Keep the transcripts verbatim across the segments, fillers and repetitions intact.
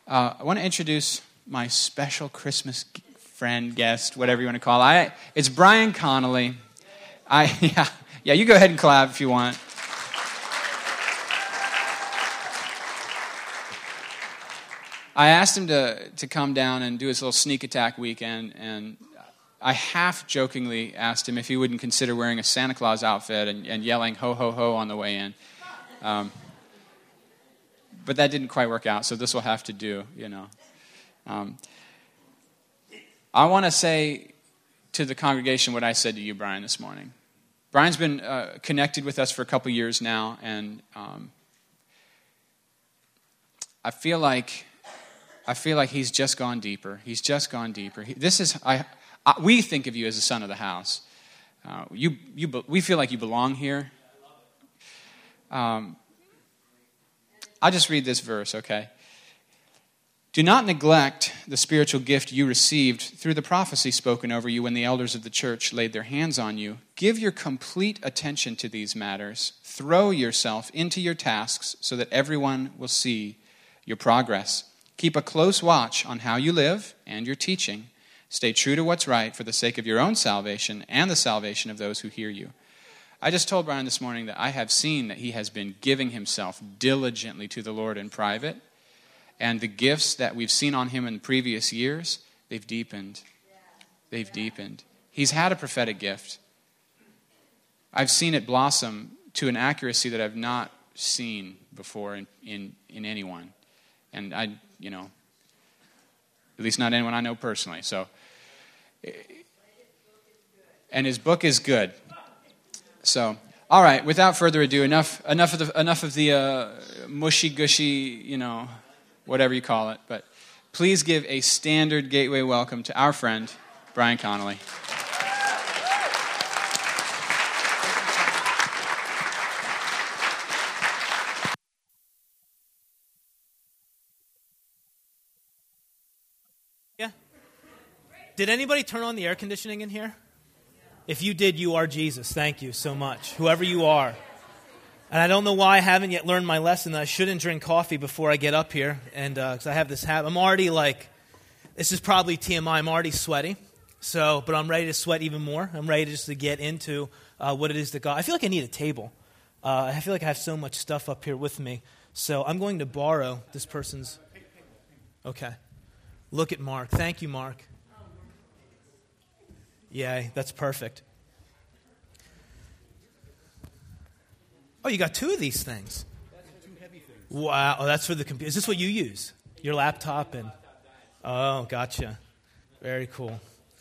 Uh, I want to introduce my special Christmas friend, guest, whatever you want to call it. I, it's Brian Connolly. I yeah yeah. You go ahead and clap if you want. I asked him to to come down and do his little sneak attack weekend, and I half jokingly asked him if he wouldn't consider wearing a Santa Claus outfit and, and yelling "ho ho ho" on the way in. Um, but that didn't quite work out, so this will have to do, you know. Um, I want to say to the congregation what I said to you, Brian, this morning. Brian's been uh, connected with us for a couple years now, and um, I feel like I feel like he's just gone deeper. He's just gone deeper. He, this is I, I. We think of you as the son of the house. Uh, you, you. We feel like you belong here. Um, I'll just read this verse, okay? Do not neglect the spiritual gift you received through the prophecy spoken over you when the elders of the church laid their hands on you. Give your complete attention to these matters. Throw yourself into your tasks so that everyone will see your progress. Keep a close watch on how you live and your teaching. Stay true to what's right for the sake of your own salvation and the salvation of those who hear you. I just told Brian this morning that I have seen that he has been giving himself diligently to the Lord in private. And the gifts that we've seen on him in previous years, they've deepened. They've deepened. He's had a prophetic gift. I've seen it blossom to an accuracy that I've not seen before in, in, in anyone. And I, you know, at least not anyone I know personally. So, and his book is good. So, all right. Without further ado, enough, enough of the, enough of the uh, mushy gushy, you know, whatever you call it. But please give a standard gateway welcome to our friend Brian Connolly. Yeah. Did anybody turn on the air conditioning in here? If you did, you are Jesus. Thank you so much, whoever you are. And I don't know why I haven't yet learned my lesson that I shouldn't drink coffee before I get up here. And because uh, I have this habit, I'm already like, this is probably T M I, I'm already sweaty. So, but I'm ready to sweat even more. I'm ready just to get into uh, what it is that God, I feel like I need a table. Uh, I feel like I have so much stuff up here with me. So I'm going to borrow this person's, okay. Look at Mark. Thank you, Mark. Yay, that's perfect. Oh, you got two of these things. That's for two heavy things. Wow, oh, that's for the computer. Is this what you use? Your laptop and oh, gotcha. Very cool.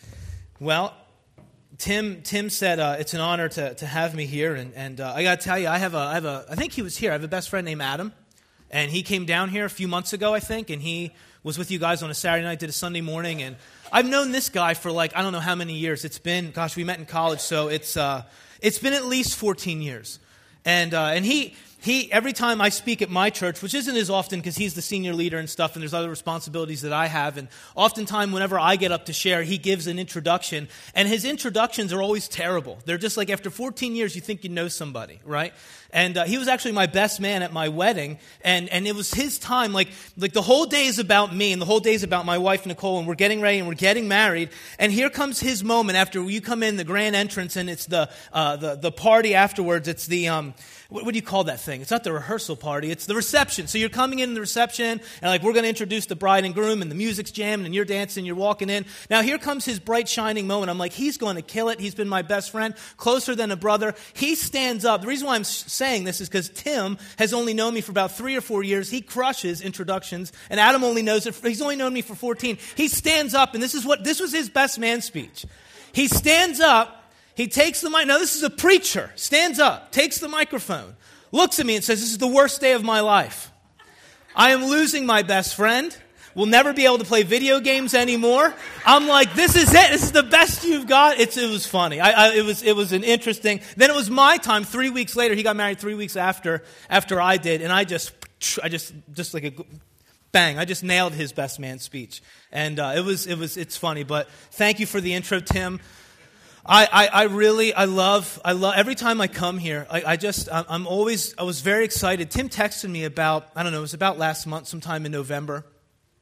Well, Tim Tim said uh, it's an honor to to have me here, and and uh, I got to tell you, I have a I have a I think he was here. I have a best friend named Adam, and he came down here a few months ago, I think, and he was with you guys on a Saturday night, did a Sunday morning, and I've known this guy for like I don't know how many years. It's been, gosh, we met in college, so it's uh, it's been at least fourteen years. And uh, and he he every time I speak at my church, which isn't as often because he's the senior leader and stuff, and there's other responsibilities that I have, and oftentimes whenever I get up to share, he gives an introduction, and his introductions are always terrible. They're just like after fourteen years, you think you know somebody, right? And uh, he was actually my best man at my wedding, and, and it was his time. Like like the whole day is about me, and the whole day is about my wife Nicole, and we're getting ready and we're getting married. And here comes his moment after you come in the grand entrance, and it's the uh, the the party afterwards. It's the um what, what do you call that thing? It's not the rehearsal party. It's the reception. So you're coming in the reception, and like we're going to introduce the bride and groom, and the music's jamming, and you're dancing, you're walking in. Now here comes his bright shining moment. I'm like, he's going to kill it. He's been my best friend, closer than a brother. He stands up. The reason why I'm saying this is because Tim has only known me for about three or four years. He crushes introductions, and Adam only knows it. He's only known me for fourteen. He stands up, and this is what this was his best man speech. He stands up. He takes the mic. Now this is a preacher. Stands up, takes the microphone, looks at me and says, "This is the worst day of my life. I am losing my best friend. We'll never be able to play video games anymore." I'm like, this is it. This is the best you've got. It's, it was funny. I, I, it was it was an interesting. Then it was my time. Three weeks later, he got married. Three weeks after after I did, and I just I just just like a bang. I just nailed his best man speech, and uh, it was it was it's funny. But thank you for the intro, Tim. I, I, I really, I love, I love, every time I come here, I, I just, I'm always, I was very excited. Tim texted me about, I don't know, it was about last month, sometime in November.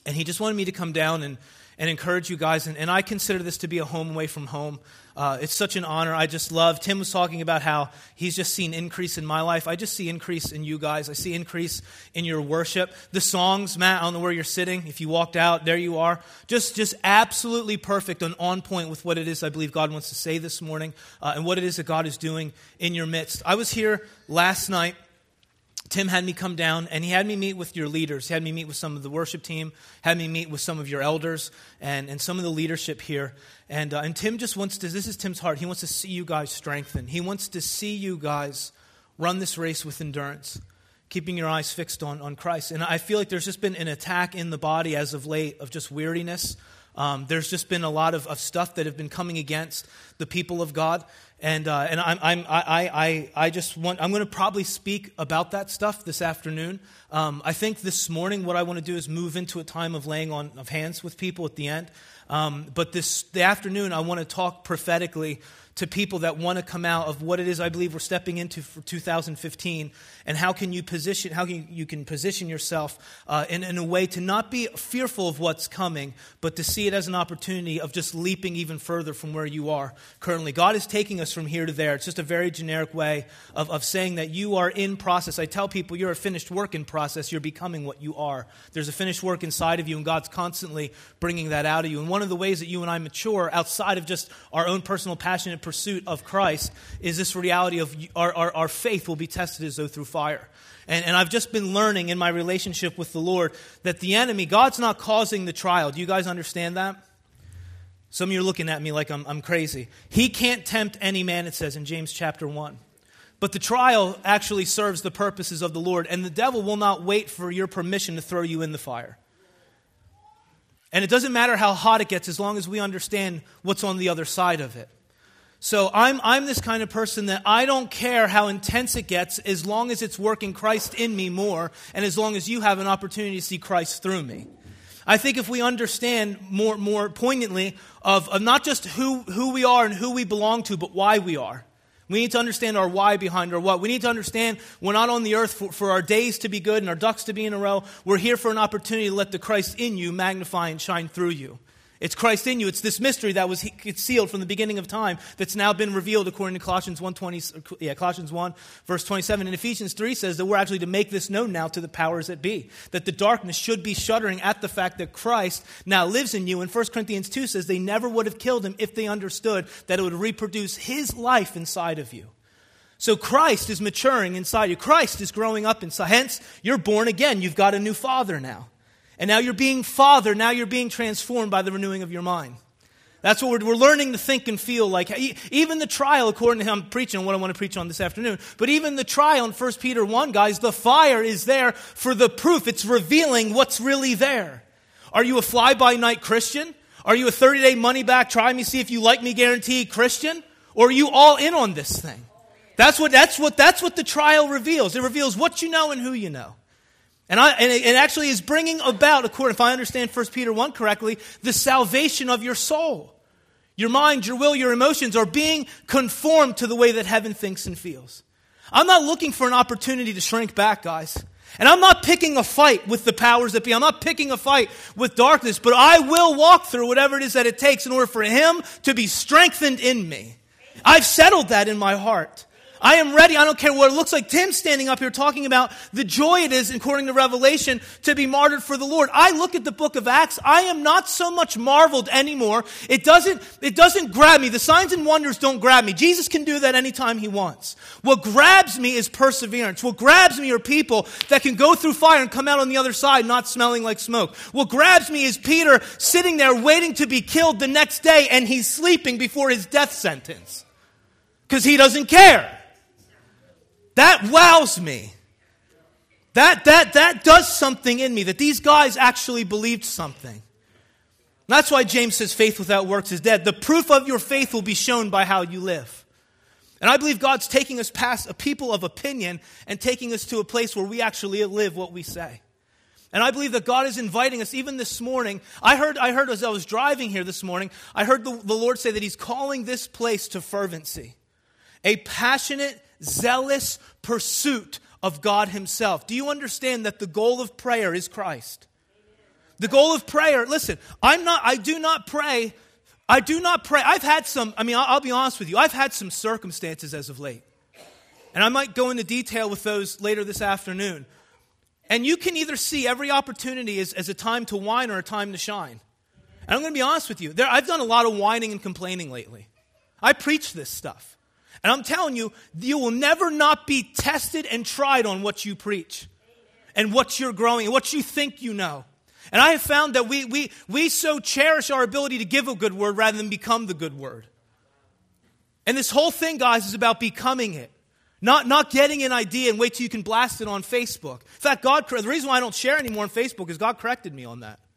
And he just wanted me to come down and, and encourage you guys. And, and I consider this to be a home away from home. Uh, it's such an honor. I just love, Tim was talking about how he's just seen increase in my life. I just see increase in you guys. I see increase in your worship. The songs, Matt, I don't know where you're sitting. If you walked out, there you are. Just just absolutely perfect and on point with what it is I believe God wants to say this morning uh, and what it is that God is doing in your midst. I was here last night. Tim had me come down, and he had me meet with your leaders. He had me meet with some of the worship team, had me meet with some of your elders, and, and some of the leadership here. And, uh, and Tim just wants to, this is Tim's heart, he wants to see you guys strengthen. He wants to see you guys run this race with endurance, keeping your eyes fixed on, on Christ. And I feel like there's just been an attack in the body as of late of just weariness. Um, there's just been a lot of, of stuff that have been coming against the people of God. And uh, and I'm I'm I I I just want I'm going to probably speak about that stuff this afternoon. Um, I think this morning what I want to do is move into a time of laying on of hands with people at the end. Um, but this the afternoon I want to talk prophetically to people that want to come out of what it is I believe we're stepping into for two thousand fifteen, and how can you position how can you, you can position yourself uh, in, in a way to not be fearful of what's coming, but to see it as an opportunity of just leaping even further from where you are currently. God is taking us from here to there. It's just a very generic way of, of saying that you are in process. I tell people you're a finished work in process. You're becoming what you are. There's a finished work inside of you, and God's constantly bringing that out of you. And one of the ways that you and I mature outside of just our own personal passionate pursuit of Christ is this reality of our, our, our faith will be tested as though through fire. And, and I've just been learning in my relationship with the Lord that the enemy, God's not causing the trial. Do you guys understand that? Some of you are looking at me like I'm, I'm crazy. He can't tempt any man, it says in James chapter one. But the trial actually serves the purposes of the Lord, and the devil will not wait for your permission to throw you in the fire. And it doesn't matter how hot it gets as long as we understand what's on the other side of it. So I'm I'm this kind of person that I don't care how intense it gets as long as it's working Christ in me more, and as long as you have an opportunity to see Christ through me. I think if we understand more more poignantly of, of not just who, who we are and who we belong to, but why we are. We need to understand our why behind our what. We need to understand we're not on the earth for, for our days to be good and our ducks to be in a row. We're here for an opportunity to let the Christ in you magnify and shine through you. It's Christ in you. It's this mystery that was concealed from the beginning of time that's now been revealed according to Colossians one twenty, yeah, Colossians one verse twenty-seven. And Ephesians three says that we're actually to make this known now to the powers that be, that the darkness should be shuddering at the fact that Christ now lives in you. And First Corinthians two says they never would have killed him if they understood that it would reproduce his life inside of you. So Christ is maturing inside you. Christ is growing up inside. Hence, you're born again. You've got a new father now. And now you're being fathered. Now you're being transformed by the renewing of your mind. That's what we're, we're learning to think and feel like. Even the trial, according to him, I'm preaching what I want to preach on this afternoon, but even the trial in First Peter one, guys, the fire is there for the proof. It's revealing what's really there. Are you a fly-by-night Christian? Are you a thirty-day money-back, try me, see if you like me guarantee Christian? Or are you all in on this thing? That's what, that's what, that's what the trial reveals. It reveals what you know and who you know. And, I, and it actually is bringing about, according, if I understand First Peter one correctly, the salvation of your soul. Your mind, your will, your emotions are being conformed to the way that heaven thinks and feels. I'm not looking for an opportunity to shrink back, guys. And I'm not picking a fight with the powers that be. I'm not picking a fight with darkness, but I will walk through whatever it is that it takes in order for him to be strengthened in me. I've settled that in my heart. I am ready. I don't care what it looks like. Tim's standing up here talking about the joy it is, according to Revelation, to be martyred for the Lord. I look at the book of Acts. I am not so much marveled anymore. It doesn't, it doesn't grab me. The signs and wonders don't grab me. Jesus can do that anytime he wants. What grabs me is perseverance. What grabs me are people that can go through fire and come out on the other side not smelling like smoke. What grabs me is Peter sitting there waiting to be killed the next day, and he's sleeping before his death sentence because he doesn't care. That wows me. That, that, that does something in me, that these guys actually believed something. That's why James says faith without works is dead. The proof of your faith will be shown by how you live. And I believe God's taking us past a people of opinion and taking us to a place where we actually live what we say. And I believe that God is inviting us, even this morning. I heard, I heard as I was driving here this morning, I heard the, the Lord say that he's calling this place to fervency. A passionate, zealous pursuit of God himself. Do you understand that the goal of prayer is Christ? The goal of prayer, listen, I'm not, I do not pray, I do not pray. I've had some, I mean, I'll, I'll be honest with you, I've had some circumstances as of late. And I might go into detail with those later this afternoon. And you can either see every opportunity as, as a time to whine or a time to shine. And I'm going to be honest with you, there, I've done a lot of whining and complaining lately. I preach this stuff. And I'm telling you, you will never not be tested and tried on what you preach and what you're growing and what you think you know. And I have found that we, we, we so cherish our ability to give a good word rather than become the good word. And this whole thing, guys, is about becoming it. Not, not getting an idea and wait till you can blast it on Facebook. In fact, God, the reason why I don't share anymore on Facebook is God corrected me on that.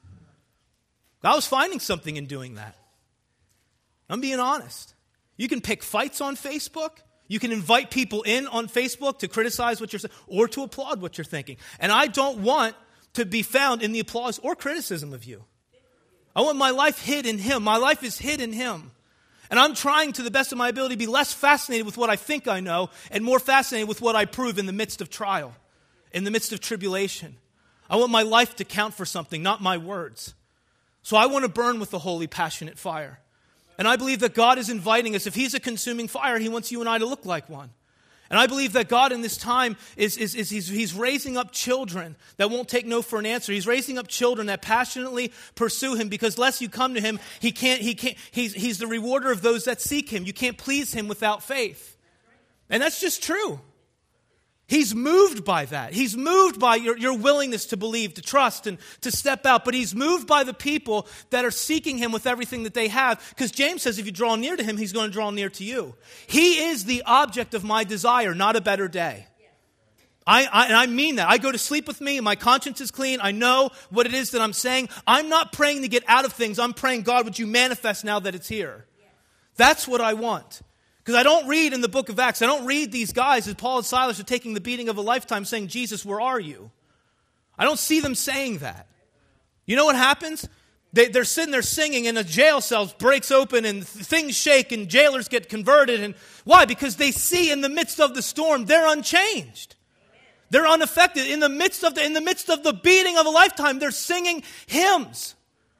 I was finding something in doing that. I'm being honest. You can pick fights on Facebook. You can invite people in on Facebook to criticize what you're saying or to applaud what you're thinking. And I don't want to be found in the applause or criticism of you. I want my life hid in Him. My life is hid in Him. And I'm trying to the best of my ability to be less fascinated with what I think I know and more fascinated with what I prove in the midst of trial, in the midst of tribulation. I want my life to count for something, not my words. So I want to burn with the holy, passionate fire. And I believe that God is inviting us. If He's a consuming fire, He wants you and I to look like one. And I believe that God in this time is, is, is he's, he's raising up children that won't take no for an answer. He's raising up children that passionately pursue Him, because unless you come to Him, He can't, He can't, He's, he's the rewarder of those that seek Him. You can't please Him without faith. And that's just true. He's moved by that. He's moved by your, your willingness to believe, to trust, and to step out. But He's moved by the people that are seeking Him with everything that they have. Because James says if you draw near to Him, He's going to draw near to you. He is the object of my desire, not a better day. I, I, and I mean that. I go to sleep with me, and my conscience is clean. I know what it is that I'm saying. I'm not praying to get out of things. I'm praying, God, would you manifest now that it's here? That's what I want. Because I don't read in the book of Acts, I don't read these guys as Paul and Silas are taking the beating of a lifetime saying, Jesus, where are you? I don't see them saying that. You know what happens? They, they're sitting there singing and a jail cell breaks open and things shake and jailers get converted. And why? Because they see in the midst of the storm, they're unchanged. They're unaffected. In the midst of the, in the midst of the beating of a lifetime, they're singing hymns.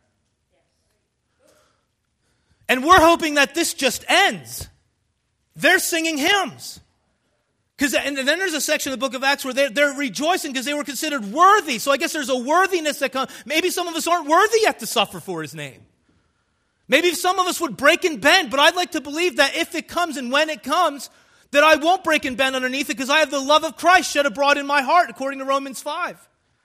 And we're hoping that this just ends. They're singing hymns. Because and then there's a section of the book of Acts where they're, they're rejoicing because they were considered worthy. So I guess there's a worthiness that comes. Maybe some of us aren't worthy yet to suffer for His name. Maybe some of us would break and bend, but I'd like to believe that if it comes and when it comes, that I won't break and bend underneath it because I have the love of Christ shed abroad in my heart, according to Romans five.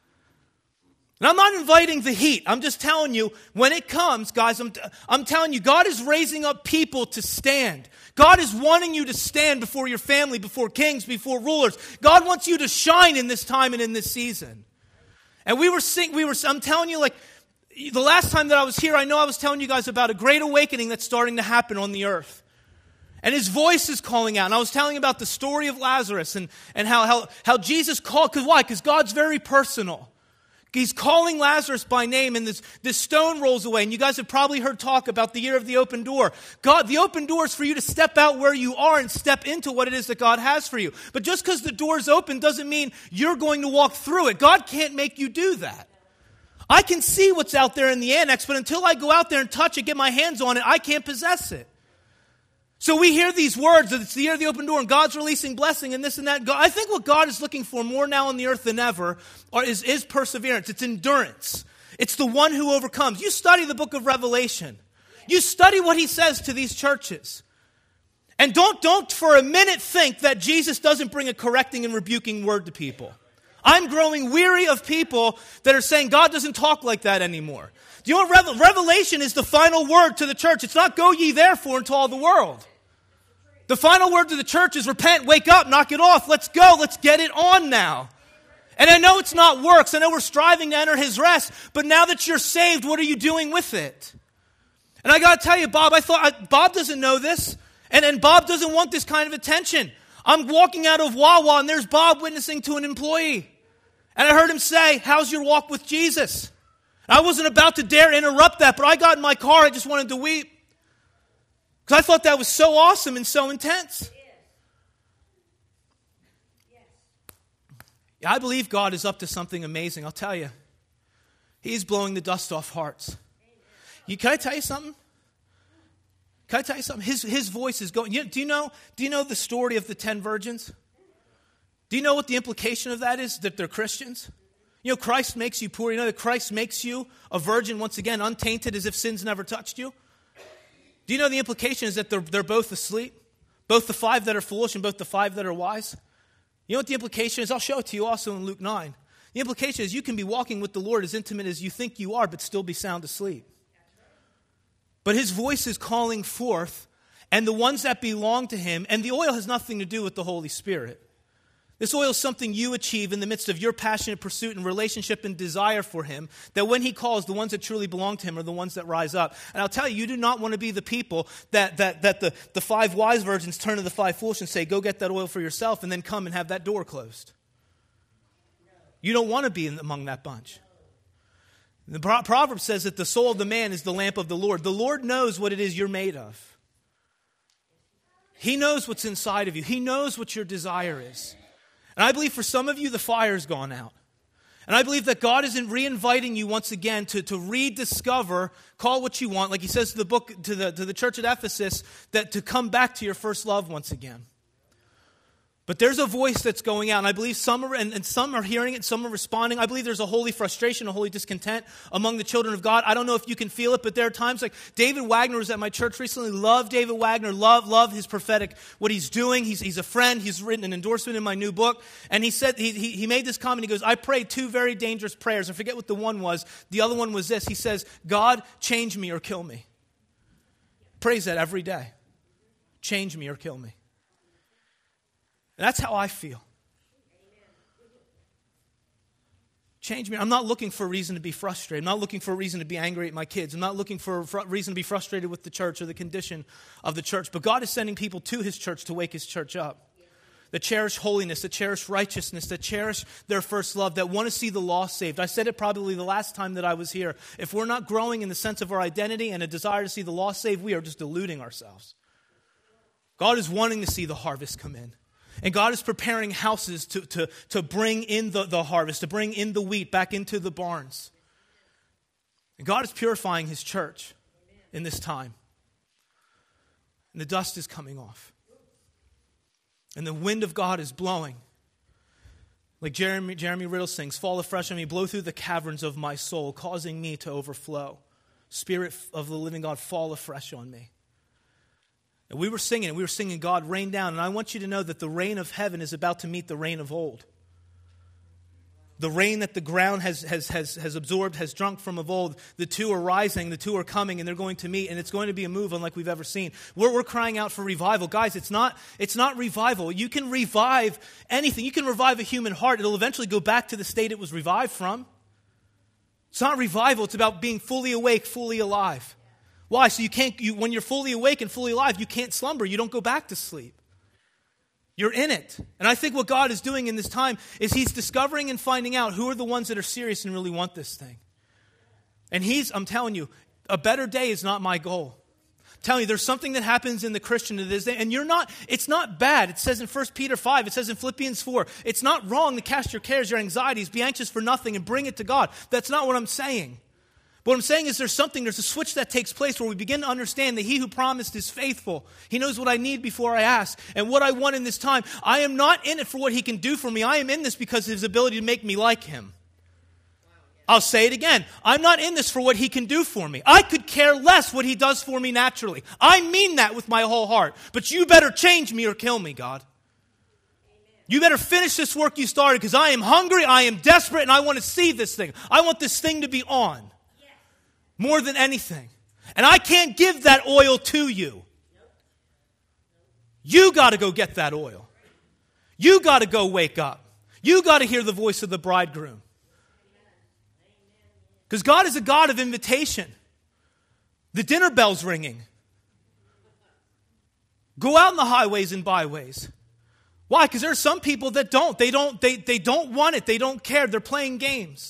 And I'm not inviting the heat. I'm just telling you, when it comes, guys, I'm, I'm telling you, God is raising up people to stand. God is wanting you to stand before your family, before kings, before rulers. God wants you to shine in this time and in this season. And we were sing, we were, I'm telling you, like, the last time that I was here, I know I was telling you guys about a great awakening that's starting to happen on the earth. And His voice is calling out. And I was telling you about the story of Lazarus and, and how, how, how Jesus called. Because why? Because God's very personal. He's calling Lazarus by name, and this, this stone rolls away. And you guys have probably heard talk about the year of the open door. God, the open door is for you to step out where you are and step into what it is that God has for you. But just because the door is open doesn't mean you're going to walk through it. God can't make you do that. I can see what's out there in the annex, but until I go out there and touch it, get my hands on it, I can't possess it. So we hear these words that it's the year of the open door and God's releasing blessing and this and that. I think what God is looking for more now on the earth than ever is, is perseverance. It's endurance. It's the one who overcomes. You study the book of Revelation. You study what He says to these churches. And don't, don't for a minute think that Jesus doesn't bring a correcting and rebuking word to people. I'm growing weary of people that are saying God doesn't talk like that anymore. Do you know what Revelation is? The final word to the church. It's not go ye therefore into all the world. The final word to the church is repent, wake up, knock it off. Let's go. Let's get it on now. And I know it's not works. I know we're striving to enter His rest. But now that you're saved, what are you doing with it? And I got to tell you, Bob, I thought, Bob doesn't know this. And, and Bob doesn't want this kind of attention. I'm walking out of Wawa and there's Bob witnessing to an employee. And I heard him say, how's your walk with Jesus? I wasn't about to dare interrupt that, but I got in my car, I just wanted to weep. Because I thought that was so awesome and so intense. Yeah, I believe God is up to something amazing, I'll tell you. He's blowing the dust off hearts. You, can I tell you something? Can I tell you something? His, his voice is going. You, do, you know, do you know the story of the ten virgins? Do you know what the implication of that is? That they're Christians? You know, Christ makes you poor. You know that Christ makes you a virgin, once again, untainted as if sin's never touched you? Do you know the implication is that they're, they're both asleep? Both the five that are foolish and both the five that are wise? You know what the implication is? I'll show it to you also in Luke nine. The implication is you can be walking with the Lord as intimate as you think you are, but still be sound asleep. But his voice is calling forth, and the ones that belong to him, and the oil has nothing to do with the Holy Spirit. This oil is something you achieve in the midst of your passionate pursuit and relationship and desire for him, that when he calls, the ones that truly belong to him are the ones that rise up. And I'll tell you, you do not want to be the people that, that, that the, the five wise virgins turn to the five foolish and say, go get that oil for yourself, and then come and have that door closed. You don't want to be in, among that bunch. The proverb says that the soul of the man is the lamp of the Lord. The Lord knows what it is you're made of. He knows what's inside of you. He knows what your desire is. And I believe for some of you, the fire's gone out. And I believe that God isn't re-inviting you once again to, to rediscover, call what you want, like he says to the book, to the, to the church at Ephesus, that to come back to your first love once again. But there's a voice that's going out, and I believe some are, and, and some are hearing it, some are responding. I believe there's a holy frustration, a holy discontent among the children of God. I don't know if you can feel it, but there are times like David Wagner was at my church recently. Love David Wagner, love, love his prophetic, what he's doing. He's, he's a friend. He's written an endorsement in my new book. And he said, he, he, he made this comment. He goes, I prayed two very dangerous prayers. I forget what the one was. The other one was this. He says, God, change me or kill me. Prays that every day. Change me or kill me. And that's how I feel. Change me. I'm not looking for a reason to be frustrated. I'm not looking for a reason to be angry at my kids. I'm not looking for a fr- reason to be frustrated with the church or the condition of the church. But God is sending people to his church to wake his church up. That cherish holiness, that cherish righteousness, that cherish their first love, that want to see the lost saved. I said it probably the last time that I was here. If we're not growing in the sense of our identity and a desire to see the lost saved, we are just deluding ourselves. God is wanting to see the harvest come in. And God is preparing houses to, to, to bring in the, the harvest, to bring in the wheat back into the barns. And God is purifying his church in this time. And the dust is coming off. And the wind of God is blowing. Like Jeremy, Jeremy Riddle sings, fall afresh on me, blow through the caverns of my soul, causing me to overflow. Spirit of the living God, fall afresh on me. And we were singing, we were singing, God, rain down. And I want you to know that the rain of heaven is about to meet the rain of old. The rain that the ground has, has, has, has absorbed, has drunk from of old. The two are rising, the two are coming, and they're going to meet. And it's going to be a move unlike we've ever seen. We're, we're crying out for revival. Guys, it's not, it's not revival. You can revive anything. You can revive a human heart. It'll eventually go back to the state it was revived from. It's not revival. It's about being fully awake, fully alive. Why? So you can't, you, when you're fully awake and fully alive, you can't slumber. You don't go back to sleep. You're in it. And I think what God is doing in this time is he's discovering and finding out who are the ones that are serious and really want this thing. And he's, I'm telling you, a better day is not my goal. I'm telling you, there's something that happens in the Christian to this day, and you're not, it's not bad. It says in First Peter five, it says in Philippians four, it's not wrong to cast your cares, your anxieties, be anxious for nothing and bring it to God. That's not what I'm saying. What I'm saying is there's something, there's a switch that takes place where we begin to understand that he who promised is faithful. He knows what I need before I ask. And what I want in this time, I am not in it for what he can do for me. I am in this because of his ability to make me like him. I'll say it again. I'm not in this for what he can do for me. I could care less what he does for me naturally. I mean that with my whole heart. But you better change me or kill me, God. You better finish this work you started because I am hungry, I am desperate, and I want to see this thing. I want this thing to be on. More than anything. And I can't give that oil to you. You got to go get that oil. You got to go wake up. You got to hear the voice of the bridegroom. Because God is a God of invitation. The dinner bell's ringing. Go out in the highways and byways. Why? Because there are some people that don't. They don't, they, they don't want it. They don't care. They're playing games.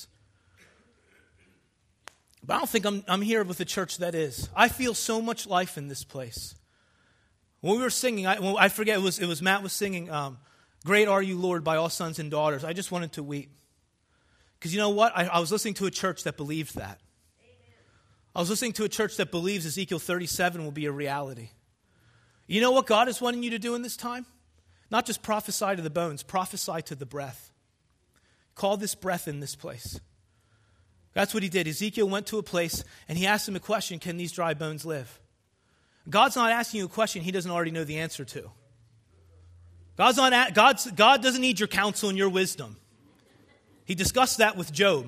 But I don't think I'm, I'm here with a church that is. I feel so much life in this place. When we were singing, I, well, I forget, it was, it was Matt was singing, um, Great Are You, Lord, by all sons and daughters. I just wanted to weep. Because you know what? I, I was listening to a church that believed that. I was listening to a church that believes Ezekiel thirty-seven will be a reality. You know what God is wanting you to do in this time? Not just prophesy to the bones, prophesy to the breath. Call this breath in this place. That's what he did. Ezekiel went to a place and he asked him a question, can these dry bones live? God's not asking you a question he doesn't already know the answer to. God's not at, God's, God doesn't need your counsel and your wisdom. He discussed that with Job.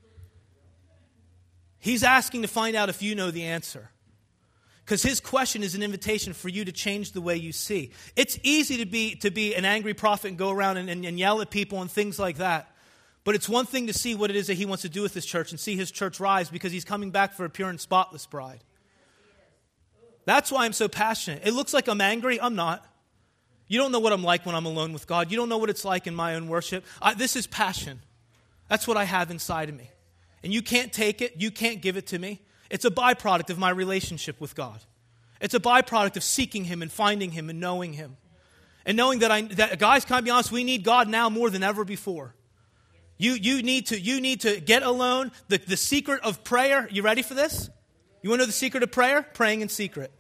He's asking to find out if you know the answer. Because his question is an invitation for you to change the way you see. It's easy to be to be an angry prophet and go around and, and, and yell at people and things like that. But it's one thing to see what it is that he wants to do with his church and see his church rise because he's coming back for a pure and spotless bride. That's why I'm so passionate. It looks like I'm angry. I'm not. You don't know what I'm like when I'm alone with God. You don't know what it's like in my own worship. I, this is passion. That's what I have inside of me. And you can't take it. You can't give it to me. It's a byproduct of my relationship with God. It's a byproduct of seeking him and finding him and knowing him. And knowing that, I, that guys, can I be honest, we need God now more than ever before. You, you, need, to, you need to get alone. The, the secret of prayer, you ready for this? You want to know the secret of prayer? Praying in secret.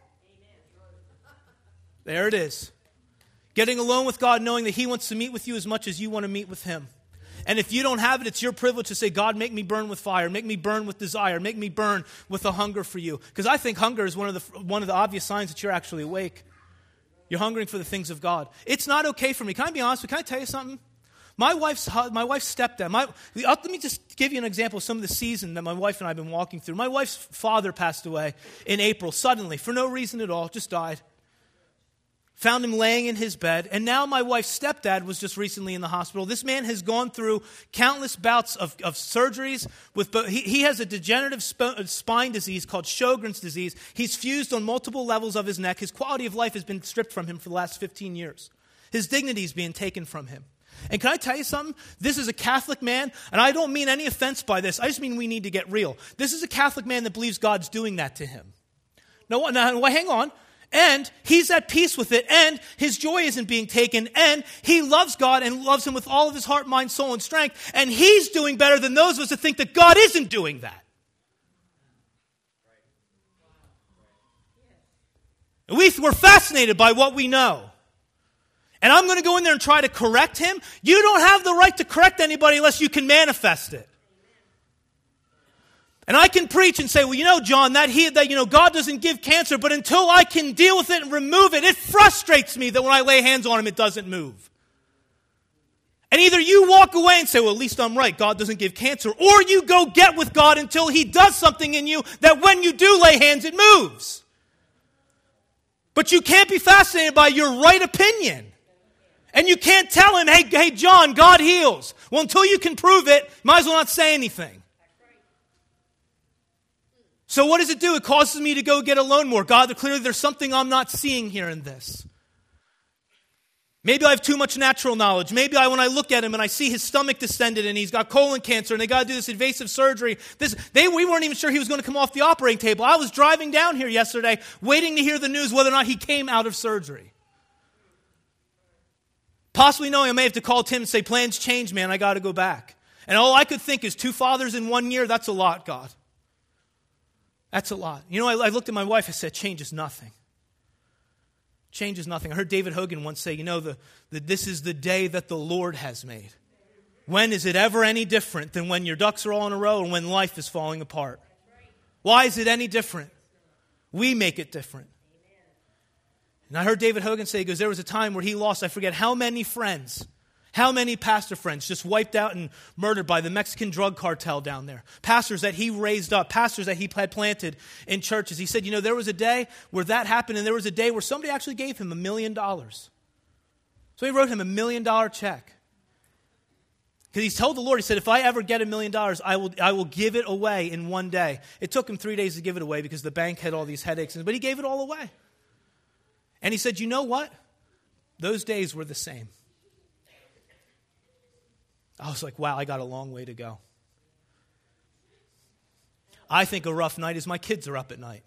There it is. Getting alone with God, knowing that he wants to meet with you as much as you want to meet with him. And if you don't have it, it's your privilege to say, God, make me burn with fire, make me burn with desire, make me burn with a hunger for you. Because I think hunger is one of the one of the obvious signs that you're actually awake. You're hungering for the things of God. It's not okay for me. Can I be honest with you? Can I tell you something? My wife's my wife's stepdad, my, let me just give you an example of some of the season that my wife and I have been walking through. My wife's father passed away in April, suddenly, for no reason at all, just died. Found him laying in his bed, and now my wife's stepdad was just recently in the hospital. This man has gone through countless bouts of, of surgeries. With he, he has a degenerative sp- spine disease called Sjogren's disease. He's fused on multiple levels of his neck. His quality of life has been stripped from him for the last fifteen years. His dignity is being taken from him. And can I tell you something? This is a Catholic man, and I don't mean any offense by this. I just mean we need to get real. This is a Catholic man that believes God's doing that to him. No, no, hang on. And he's at peace with it, and his joy isn't being taken, and he loves God and loves him with all of his heart, mind, soul, and strength, and he's doing better than those of us that think that God isn't doing that. We, we're fascinated by what we know. And I'm going to go in there and try to correct him. You don't have the right to correct anybody unless you can manifest it. And I can preach and say, well, you know, John, that he, that, you know, God doesn't give cancer, but until I can deal with it and remove it, it frustrates me that when I lay hands on him, it doesn't move. And either you walk away and say, well, at least I'm right, God doesn't give cancer, or you go get with God until he does something in you that when you do lay hands, it moves. But you can't be fascinated by your right opinion. And you can't tell him, hey, hey, John, God heals. Well, until you can prove it, might as well not say anything. So what does it do? It causes me to go get alone more. God, clearly there's something I'm not seeing here in this. Maybe I have too much natural knowledge. Maybe I, when I look at him and I see his stomach distended and he's got colon cancer and they got to do this invasive surgery. This, they, we weren't even sure he was going to come off the operating table. I was driving down here yesterday waiting to hear the news whether or not he came out of surgery. Possibly knowing I may have to call Tim and say, plans change, man, I got to go back. And all I could think is two fathers in one year, that's a lot, God. That's a lot. You know, I, I looked at my wife, I said, change is nothing. Change is nothing. I heard David Hogan once say, you know, the, the, this is the day that the Lord has made. When is it ever any different than when your ducks are all in a row and when life is falling apart? Why is it any different? We make it different. And I heard David Hogan say, he goes, there was a time where he lost, I forget how many friends, how many pastor friends just wiped out and murdered by the Mexican drug cartel down there. Pastors that he raised up, pastors that he had planted in churches. He said, you know, there was a day where that happened, and there was a day where somebody actually gave him a million dollars. So he wrote him a million dollar check. Because he told the Lord, he said, if I ever get a million dollars, I will I will give it away in one day. It took him three days to give it away because the bank had all these headaches, but he gave it all away. And he said, you know what? Those days were the same. I was like, wow, I got a long way to go. I think a rough night is my kids are up at night.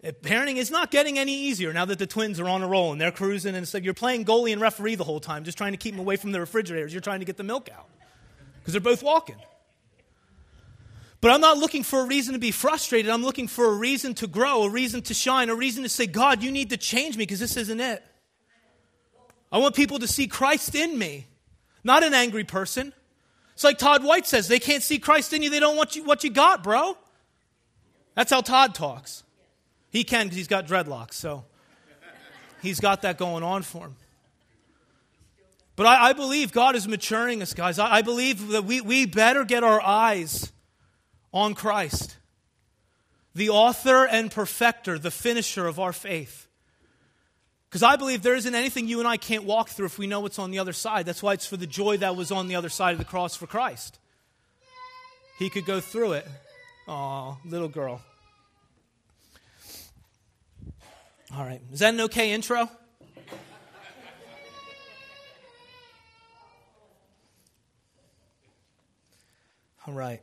Parenting is not getting any easier now that the twins are on a roll and they're cruising, and it's like you're playing goalie and referee the whole time, just trying to keep them away from the refrigerators. You're trying to get the milk out because they're both walking. But I'm not looking for a reason to be frustrated. I'm looking for a reason to grow, a reason to shine, a reason to say, God, you need to change me because this isn't it. I want people to see Christ in me, not an angry person. It's like Todd White says, they can't see Christ in you. They don't want you, what you got, bro. That's how Todd talks. He can because he's got dreadlocks, so he's got that going on for him. But I, I believe God is maturing us, guys. I, I believe that we, we better get our eyes on Christ, the author and perfecter, the finisher of our faith. Because I believe there isn't anything you and I can't walk through if we know what's on the other side. That's why it's for the joy that was on the other side of the cross for Christ. He could go through it. Aw, little girl. All right. Is that an okay intro? All right.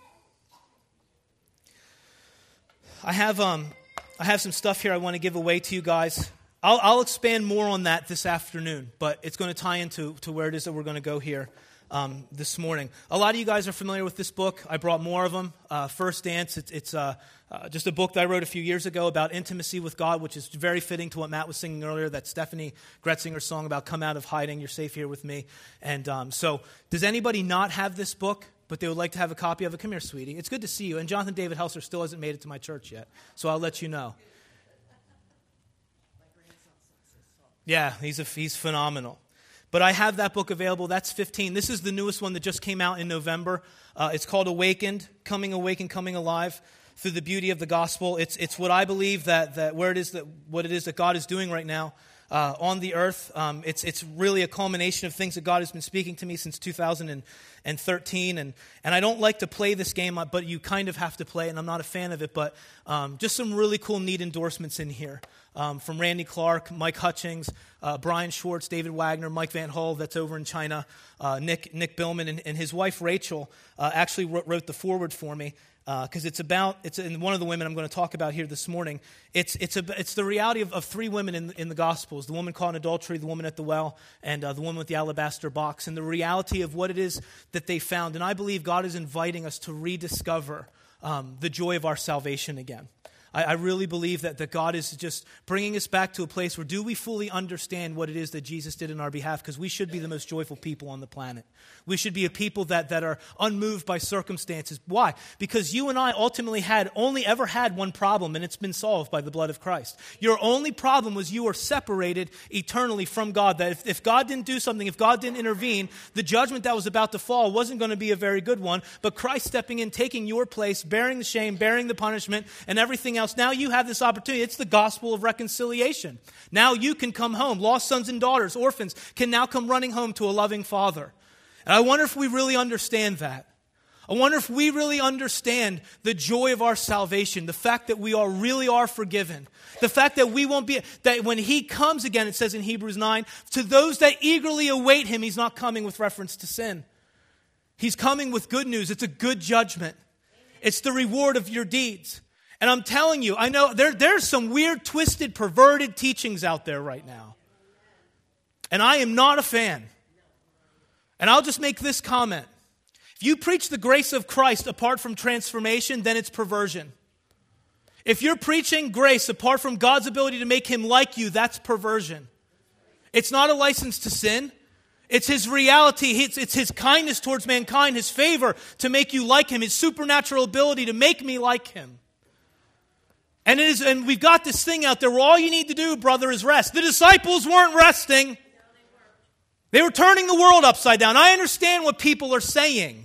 I have um, I have some stuff here I want to give away to you guys. I'll, I'll expand more on that this afternoon, but it's going to tie into to where it is that we're going to go here um, this morning. A lot of you guys are familiar with this book. I brought more of them. Uh, First Dance, it's, it's uh, uh, just a book that I wrote a few years ago about intimacy with God, which is very fitting to what Matt was singing earlier, that Stephanie Gretzinger song about come out of hiding, you're safe here with me. And um, so does anybody not have this book, but they would like to have a copy of it? Come here, sweetie. It's good to see you. And Jonathan David Helser still hasn't made it to my church yet, so I'll let you know. Yeah, he's a, he's phenomenal. But I have that book available. That's fifteen. This is the newest one that just came out in November. Uh, it's called Awakened, Coming Awakened, Coming Alive Through the Beauty of the Gospel. It's it's what I believe that that where it is that what it is that God is doing right now uh, on the earth. Um, it's it's really a culmination of things that God has been speaking to me since two thousand thirteen. And and I don't like to play this game, but you kind of have to play it, and I'm not a fan of it. But um, just some really cool, neat endorsements in here. Um, from Randy Clark, Mike Hutchings, uh, Brian Schwartz, David Wagner, Mike Van Hull, that's over in China, uh, Nick Nick Billman, and, and his wife Rachel uh, actually wrote, wrote the foreword for me because uh, it's about it's and one of the women I'm going to talk about here this morning. It's it's a, it's the reality of, of three women in in the Gospels: the woman caught in adultery, the woman at the well, and uh, the woman with the alabaster box, and the reality of what it is that they found. And I believe God is inviting us to rediscover um, the joy of our salvation again. I, I really believe that, that God is just bringing us back to a place where do we fully understand what it is that Jesus did in our behalf? Because we should be the most joyful people on the planet. We should be a people that, that are unmoved by circumstances. Why? Because you and I ultimately had only ever had one problem, and it's been solved by the blood of Christ. Your only problem was you were separated eternally from God. That if, if God didn't do something, if God didn't intervene, the judgment that was about to fall wasn't going to be a very good one. But Christ stepping in, taking your place, bearing the shame, bearing the punishment, and everything else. Now you have this opportunity. It's the gospel of reconciliation. Now you can come home. Lost sons and daughters, orphans, can now come running home to a loving Father. And I wonder if we really understand that. I wonder if we really understand the joy of our salvation, the fact that we are really are forgiven, the fact that we won't be, that when He comes again, it says in Hebrews nine, to those that eagerly await Him, He's not coming with reference to sin. He's coming with good news. It's a good judgment. It's the reward of your deeds. And I'm telling you, I know there, there's some weird, twisted, perverted teachings out there right now. And I am not a fan. And I'll just make this comment. If you preach the grace of Christ apart from transformation, then it's perversion. If you're preaching grace apart from God's ability to make Him like you, that's perversion. It's not a license to sin. It's His reality. It's, it's His kindness towards mankind, His favor to make you like Him, His supernatural ability to make me like Him. And it is, and we've got this thing out there where all you need to do, brother, is rest. The disciples weren't resting. They were turning the world upside down. I understand what people are saying.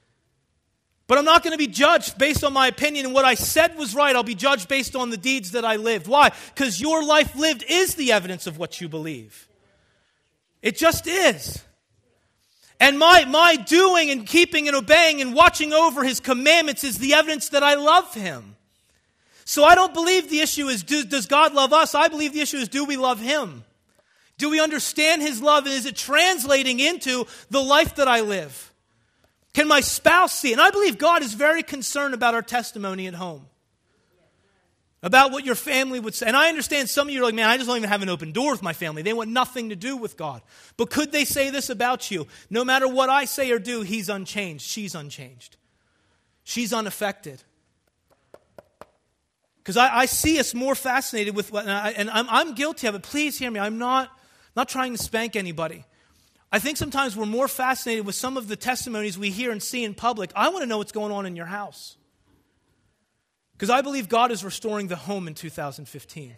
But I'm not going to be judged based on my opinion, and what I said was right. I'll be judged based on the deeds that I lived. Why? Because your life lived is the evidence of what you believe. It just is. And my, my doing and keeping and obeying and watching over His commandments is the evidence that I love Him. So I don't believe the issue is, do, does God love us? I believe the issue is, do we love Him? Do we understand His love, and is it translating into the life that I live? Can my spouse see? And I believe God is very concerned about our testimony at home. about what your family would say. And I understand some of you are like, man, I just don't even have an open door with my family. They want nothing to do with God. But could they say this about you? No matter what I say or do, he's unchanged. She's unchanged. She's unaffected. Because I, I see us more fascinated with what, and, I, and I'm, I'm guilty of it. Please hear me. I'm not, not trying to spank anybody. I think sometimes we're more fascinated with some of the testimonies we hear and see in public. I want to know what's going on in your house. Because I believe God is restoring the home in two thousand fifteen.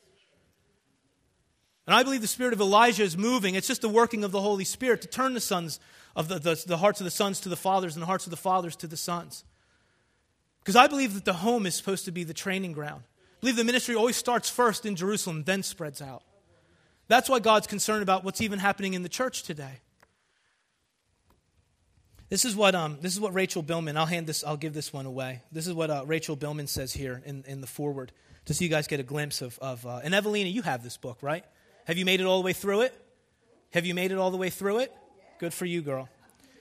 And I believe the spirit of Elijah is moving. It's just the working of the Holy Spirit to turn the sons of the, the, the hearts of the sons to the fathers and the hearts of the fathers to the sons. Because I believe that the home is supposed to be the training ground. I believe the ministry always starts first in Jerusalem, then spreads out. That's why God's concerned about what's even happening in the church today. This is what um, this is what Rachel Billman, I'll hand this, I'll give this one away. This is what uh, Rachel Billman says here in, in the foreword, just so you guys get a glimpse of, of uh, and Evelina, you have this book, right? Have you made it all the way through it? Have you made it all the way through it? Good for you, girl.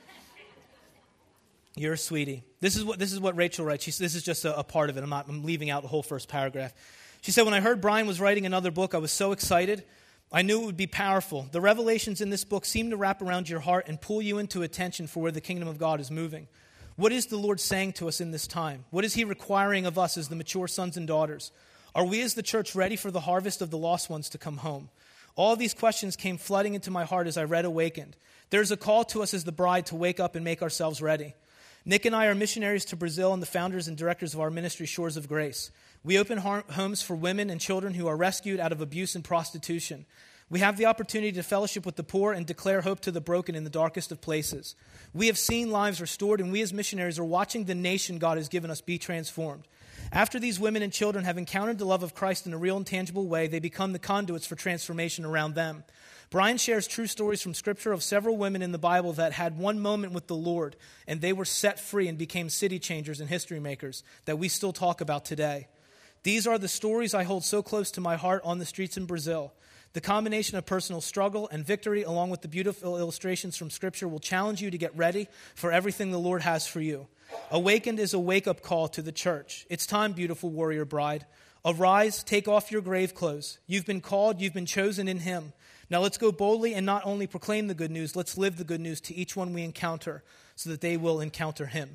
You're a sweetie. This is what this is what Rachel writes. She, this is just a, a part of it. I'm not. I'm leaving out the whole first paragraph. She said, when I heard Brian was writing another book, I was so excited. I knew it would be powerful. The revelations in this book seem to wrap around your heart and pull you into attention for where the kingdom of God is moving. What is the Lord saying to us in this time? What is he requiring of us as the mature sons and daughters? Are we as the church ready for the harvest of the lost ones to come home? All of these questions came flooding into my heart as I read Awakened. There's a call to us as the bride to wake up and make ourselves ready. Nick and I are missionaries to Brazil and the founders and directors of our ministry, Shores of Grace. We open homes for women and children who are rescued out of abuse and prostitution. We have the opportunity to fellowship with the poor and declare hope to the broken in the darkest of places. We have seen lives restored, and we as missionaries are watching the nation God has given us be transformed. After these women and children have encountered the love of Christ in a real and tangible way, they become the conduits for transformation around them. Brian shares true stories from Scripture of several women in the Bible that had one moment with the Lord, and they were set free and became city changers and history makers that we still talk about today. These are the stories I hold so close to my heart on the streets in Brazil. The combination of personal struggle and victory, along with the beautiful illustrations from Scripture, will challenge you to get ready for everything the Lord has for you. Awakened is a wake-up call to the church. It's time, beautiful warrior bride. Arise, take off your grave clothes. You've been called, you've been chosen in him. Now let's go boldly and not only proclaim the good news, let's live the good news to each one we encounter so that they will encounter him.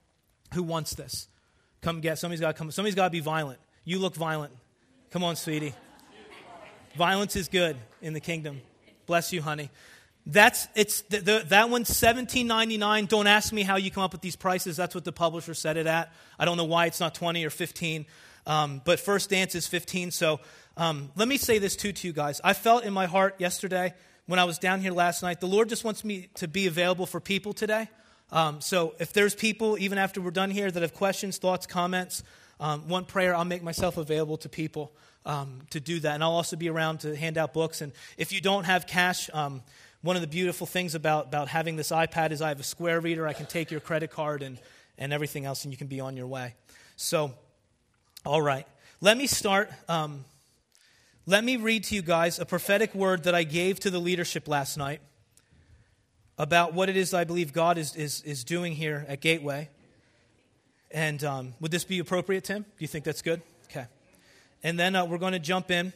Who wants this? Come get, somebody's got to come, somebody's got to be violent. You look violent. Come on, sweetie. Violence is good in the kingdom. Bless you, honey. That's it's the, the, that one's seventeen ninety-nine. Don't ask me how you come up with these prices. That's what the publisher set it at. I don't know why it's not twenty or fifteen. Um, but First Dance is fifteen. So um, let me say this too to you guys. I felt in my heart yesterday when I was down here last night, the Lord just wants me to be available for people today. Um, so if there's people, even after we're done here, that have questions, thoughts, comments, um, want prayer, I'll make myself available to people um, to do that. And I'll also be around to hand out books. And if you don't have cash, um, one of the beautiful things about, about having this iPad is I have a Square reader. I can take your credit card and, and everything else, and you can be on your way. So, all right. Let me start. Um, let me read to you guys a prophetic word that I gave to the leadership last night about what it is I believe God is, is, is doing here at Gateway. And um, would this be appropriate, Tim? Do you think that's good? Okay. And then uh, we're going to jump in.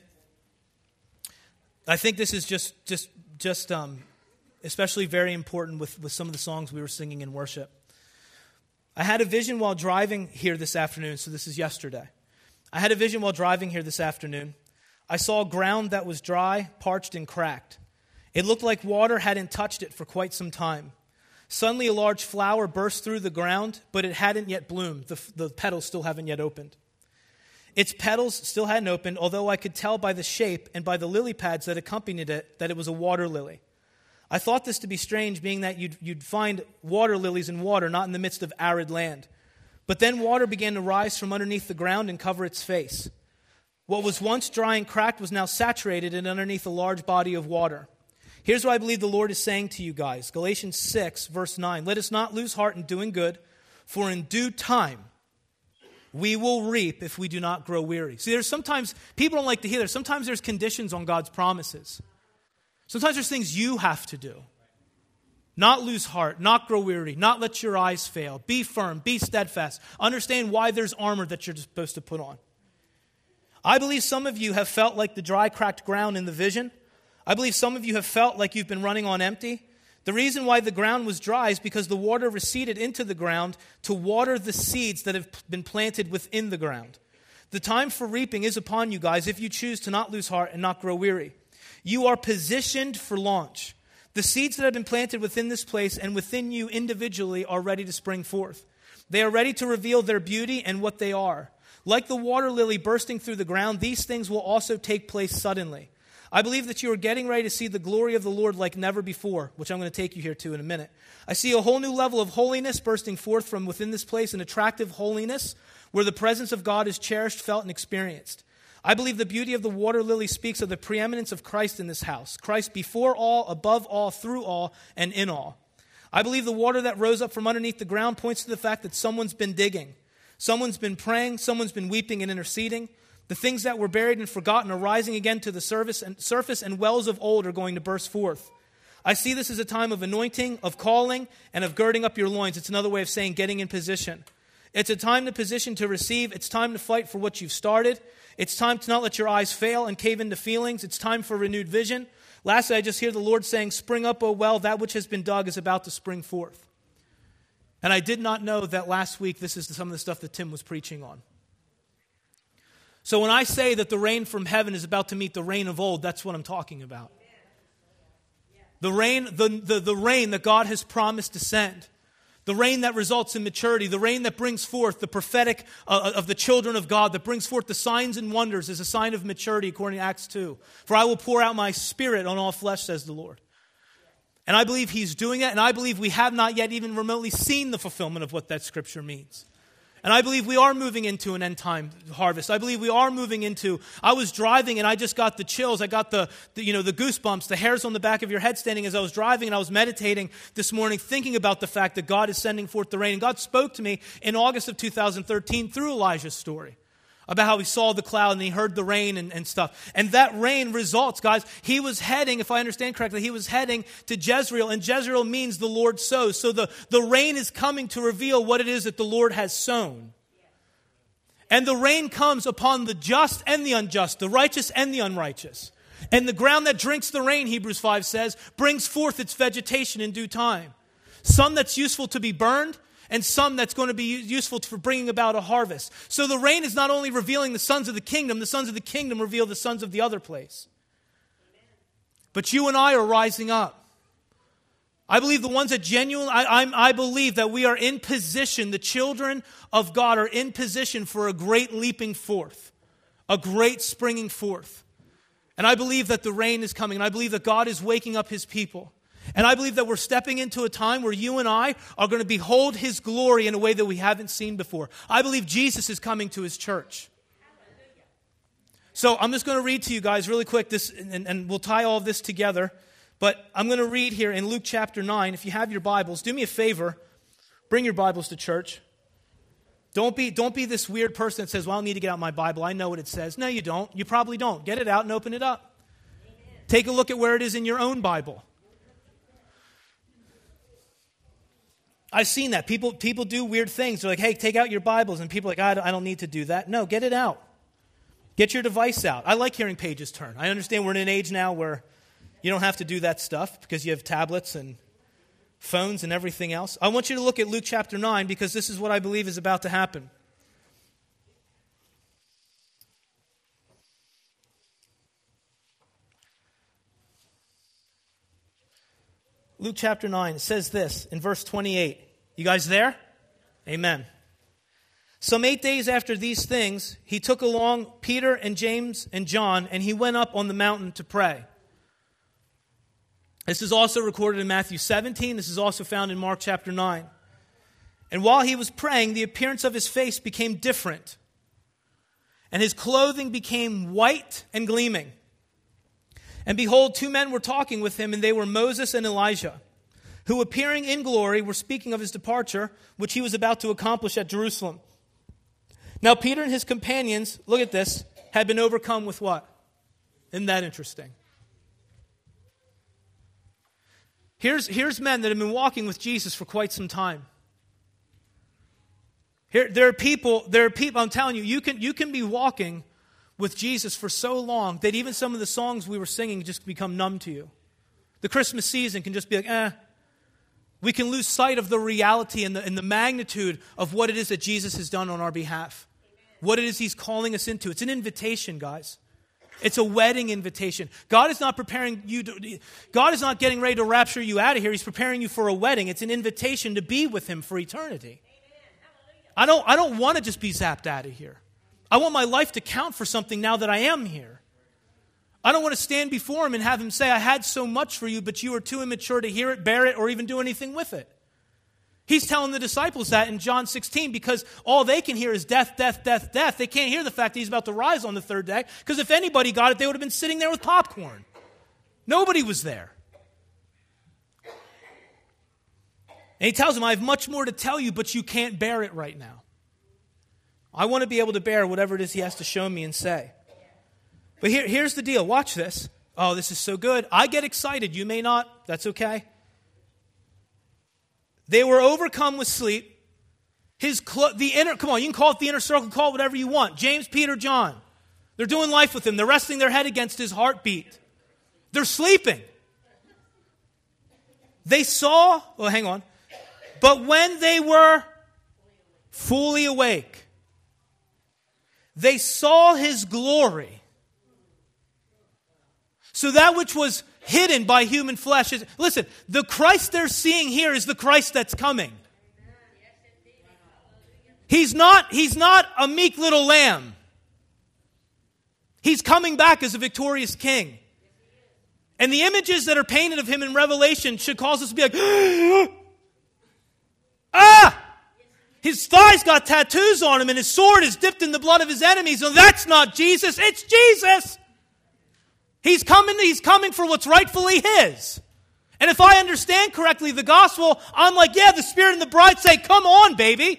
I think this is just just just um, especially very important with, with some of the songs we were singing in worship. I had a vision while driving here this afternoon, so this is yesterday. I had a vision while driving here this afternoon. I saw ground that was dry, parched, and cracked. It looked like water hadn't touched it for quite some time. Suddenly, a large flower burst through the ground, but it hadn't yet bloomed. The, the petals still haven't yet opened. Its petals still hadn't opened, although I could tell by the shape and by the lily pads that accompanied it that it was a water lily. I thought this to be strange, being that you'd, you'd find water lilies in water, not in the midst of arid land. But then water began to rise from underneath the ground and cover its face. What was once dry and cracked was now saturated and underneath a large body of water. Here's what I believe the Lord is saying to you guys. Galatians six, verse nine. Let us not lose heart in doing good, for in due time we will reap if we do not grow weary. See, there's sometimes, people don't like to hear this. Sometimes there's conditions on God's promises. Sometimes there's things you have to do. Not lose heart, not grow weary, not let your eyes fail. Be firm, be steadfast. Understand why there's armor that you're supposed to put on. I believe some of you have felt like the dry, cracked ground in the vision. I believe some of you have felt like you've been running on empty. The reason why the ground was dry is because the water receded into the ground to water the seeds that have been planted within the ground. The time for reaping is upon you guys if you choose to not lose heart and not grow weary. You are positioned for launch. The seeds that have been planted within this place and within you individually are ready to spring forth. They are ready to reveal their beauty and what they are. Like the water lily bursting through the ground, these things will also take place suddenly. I believe that you are getting ready to see the glory of the Lord like never before, which I'm going to take you here to in a minute. I see a whole new level of holiness bursting forth from within this place, an attractive holiness where the presence of God is cherished, felt, and experienced. I believe the beauty of the water lily speaks of the preeminence of Christ in this house. Christ before all, above all, through all, and in all. I believe the water that rose up from underneath the ground points to the fact that someone's been digging. Someone's been praying. Someone's been weeping and interceding. The things that were buried and forgotten are rising again to the surface, and surface and wells of old are going to burst forth. I see this as a time of anointing, of calling, and of girding up your loins. It's another way of saying getting in position. It's a time to position to receive. It's time to fight for what you've started. It's time to not let your eyes fail and cave into feelings. It's time for renewed vision. Lastly, I just hear the Lord saying, spring up, O well, that which has been dug is about to spring forth. And I did not know that last week this is some of the stuff that Tim was preaching on. So when I say that the rain from heaven is about to meet the rain of old, that's what I'm talking about. The rain, the, the, the rain that God has promised to send. The rain that results in maturity. The rain that brings forth the prophetic uh, of the children of God, that brings forth the signs and wonders as a sign of maturity, according to Acts two. For I will pour out my spirit on all flesh, says the Lord. And I believe He's doing that, and I believe we have not yet even remotely seen the fulfillment of what that scripture means. And I believe we are moving into an end time harvest. I believe we are moving into, I was driving and I just got the chills. I got the, the, you know, the goosebumps, the hairs on the back of your head standing as I was driving, and I was meditating this morning thinking about the fact that God is sending forth the rain. And God spoke to me in August of two thousand thirteen through Elijah's story about how he saw the cloud and he heard the rain and, and stuff. And that rain results, guys, he was heading, if I understand correctly, he was heading to Jezreel, and Jezreel means the Lord sows. So the, the rain is coming to reveal what it is that the Lord has sown. And the rain comes upon the just and the unjust, the righteous and the unrighteous. And the ground that drinks the rain, Hebrews five says, brings forth its vegetation in due time. Some that's useful to be burned, and some that's going to be useful for bringing about a harvest. So the rain is not only revealing the sons of the kingdom, the sons of the kingdom reveal the sons of the other place. But you and I are rising up. I believe the ones that genuinely, I, I'm, I believe that we are in position, the children of God are in position for a great leaping forth, a great springing forth. And I believe that the rain is coming, and I believe that God is waking up His people. And I believe that we're stepping into a time where you and I are going to behold His glory in a way that we haven't seen before. I believe Jesus is coming to His church. So I'm just going to read to you guys really quick, this, and, and we'll tie all of this together. But I'm going to read here in Luke chapter nine. If you have your Bibles, do me a favor. Bring your Bibles to church. Don't be, don't be this weird person that says, well, I need to get out my Bible. I know what it says. No, you don't. You probably don't. Get it out and open it up. Amen. Take a look at where it is in your own Bible. I've seen that. People people do weird things. They're like, hey, take out your Bibles. And people are like, I don't, I don't need to do that. No, get it out. Get your device out. I like hearing pages turn. I understand we're in an age now where you don't have to do that stuff because you have tablets and phones and everything else. I want you to look at Luke chapter nine because this is what I believe is about to happen. Luke chapter nine, it says this in verse twenty-eight. You guys there? Amen. Some eight days after these things, he took along Peter and James and John, and he went up on the mountain to pray. This is also recorded in Matthew seventeen. This is also found in Mark chapter nine. And while he was praying, the appearance of his face became different, and his clothing became white and gleaming. And behold, two men were talking with him, and they were Moses and Elijah, who appearing in glory were speaking of his departure, which he was about to accomplish at Jerusalem. Now Peter and his companions, look at this, had been overcome with what? Isn't that interesting? Here's, here's men that have been walking with Jesus for quite some time. Here, there are people, there are people, I'm telling you, you can, you can be walking with Jesus for so long that even some of the songs we were singing just become numb to you. The Christmas season can just be like, eh. We can lose sight of the reality and the, and the magnitude of what it is that Jesus has done on our behalf. What it is He's calling us into. It's an invitation, guys. It's a wedding invitation. God is not preparing you to, God is not getting ready to rapture you out of here. He's preparing you for a wedding. It's an invitation to be with Him for eternity. I don't, I don't want to just be zapped out of here. I want my life to count for something now that I am here. I don't want to stand before Him and have Him say, I had so much for you, but you were too immature to hear it, bear it, or even do anything with it. He's telling the disciples that in John sixteen because all they can hear is death, death, death, death. They can't hear the fact that He's about to rise on the third day because if anybody got it, they would have been sitting there with popcorn. Nobody was there. And He tells them, I have much more to tell you, but you can't bear it right now. I want to be able to bear whatever it is He has to show me and say. But here, here's the deal. Watch this. Oh, this is so good. I get excited. You may not. That's okay. They were overcome with sleep. His clo- the inner, come on, you can call it the inner circle, call it whatever you want. James, Peter, John. They're doing life with Him. They're resting their head against His heartbeat. They're sleeping. They saw, well, hang on. But when they were fully awake, they saw His glory. So that which was hidden by human flesh is, listen, the Christ they're seeing here is the Christ that's coming. He's not, he's not a meek little lamb. He's coming back as a victorious king. And the images that are painted of Him in Revelation should cause us to be like, ah! His thighs got tattoos on him and his sword is dipped in the blood of His enemies. So that's not Jesus, it's Jesus. He's coming, he's coming for what's rightfully His. And if I understand correctly the gospel, I'm like, yeah, the Spirit and the bride say, come on, baby.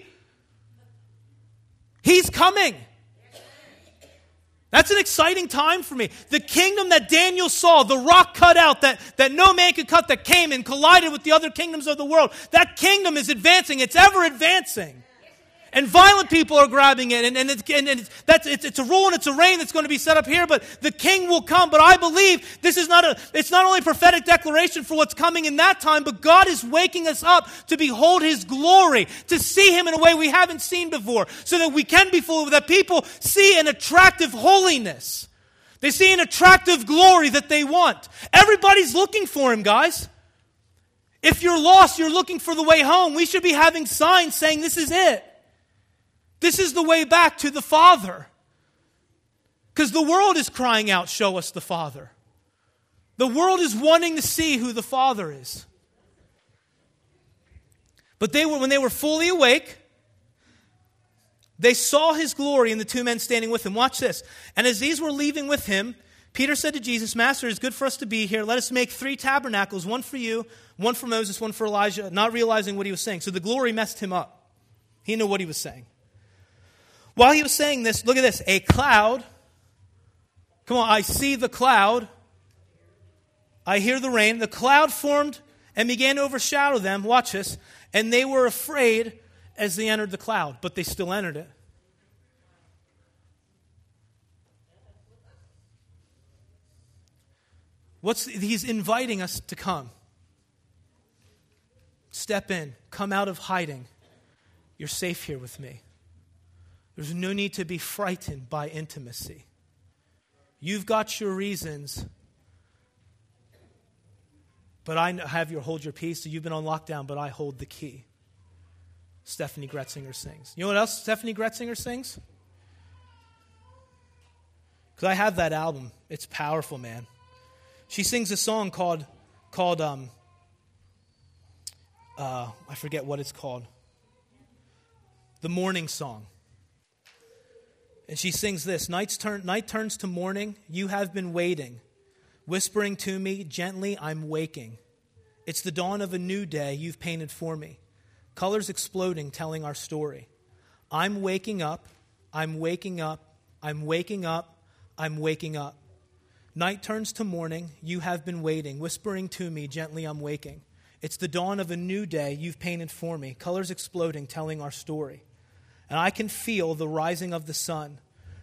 He's coming. That's an exciting time for me. The kingdom that Daniel saw, the rock cut out that, that no man could cut, that came and collided with the other kingdoms of the world, that kingdom is advancing. It's ever advancing. And violent people are grabbing it. And, and, it's, and it's, that's, it's, it's a rule and it's a reign that's going to be set up here. But the king will come. But I believe this is not a, it's not only a prophetic declaration for what's coming in that time, but God is waking us up to behold His glory, to see Him in a way we haven't seen before, so that we can be full of, that people see an attractive holiness. They see an attractive glory that they want. Everybody's looking for Him, guys. If you're lost, you're looking for the way home. We should be having signs saying this is it. This is the way back to the Father. Because the world is crying out, show us the Father. The world is wanting to see who the Father is. But they were, when they were fully awake, they saw His glory and the two men standing with Him. Watch this. And as these were leaving with Him, Peter said to Jesus, Master, it's good for us to be here. Let us make three tabernacles, one for you, one for Moses, one for Elijah, not realizing what he was saying. So the glory messed him up. He didn't know what he was saying. While he was saying this, look at this. A cloud. Come on, I see the cloud. I hear the rain. The cloud formed and began to overshadow them. Watch this. And they were afraid as they entered the cloud, but they still entered it. What's he's inviting us to come. Step in. Come out of hiding. You're safe here with me. There's no need to be frightened by intimacy. You've got your reasons, but I have your hold your peace. So you've been on lockdown, but I hold the key. Stephanie Gretzinger sings. You know what else Stephanie Gretzinger sings? Because I have that album. It's powerful, man. She sings a song called, called um, uh, I forget what it's called. The Morning Song. And she sings this, Night's turn, night turns to morning, you have been waiting, whispering to me, gently I'm waking. It's the dawn of a new day you've painted for me. Colors exploding, telling our story. I'm waking up, I'm waking up, I'm waking up, I'm waking up. Night turns to morning, you have been waiting, whispering to me, gently I'm waking. It's the dawn of a new day you've painted for me. Colors exploding, telling our story. And I can feel the rising of the sun.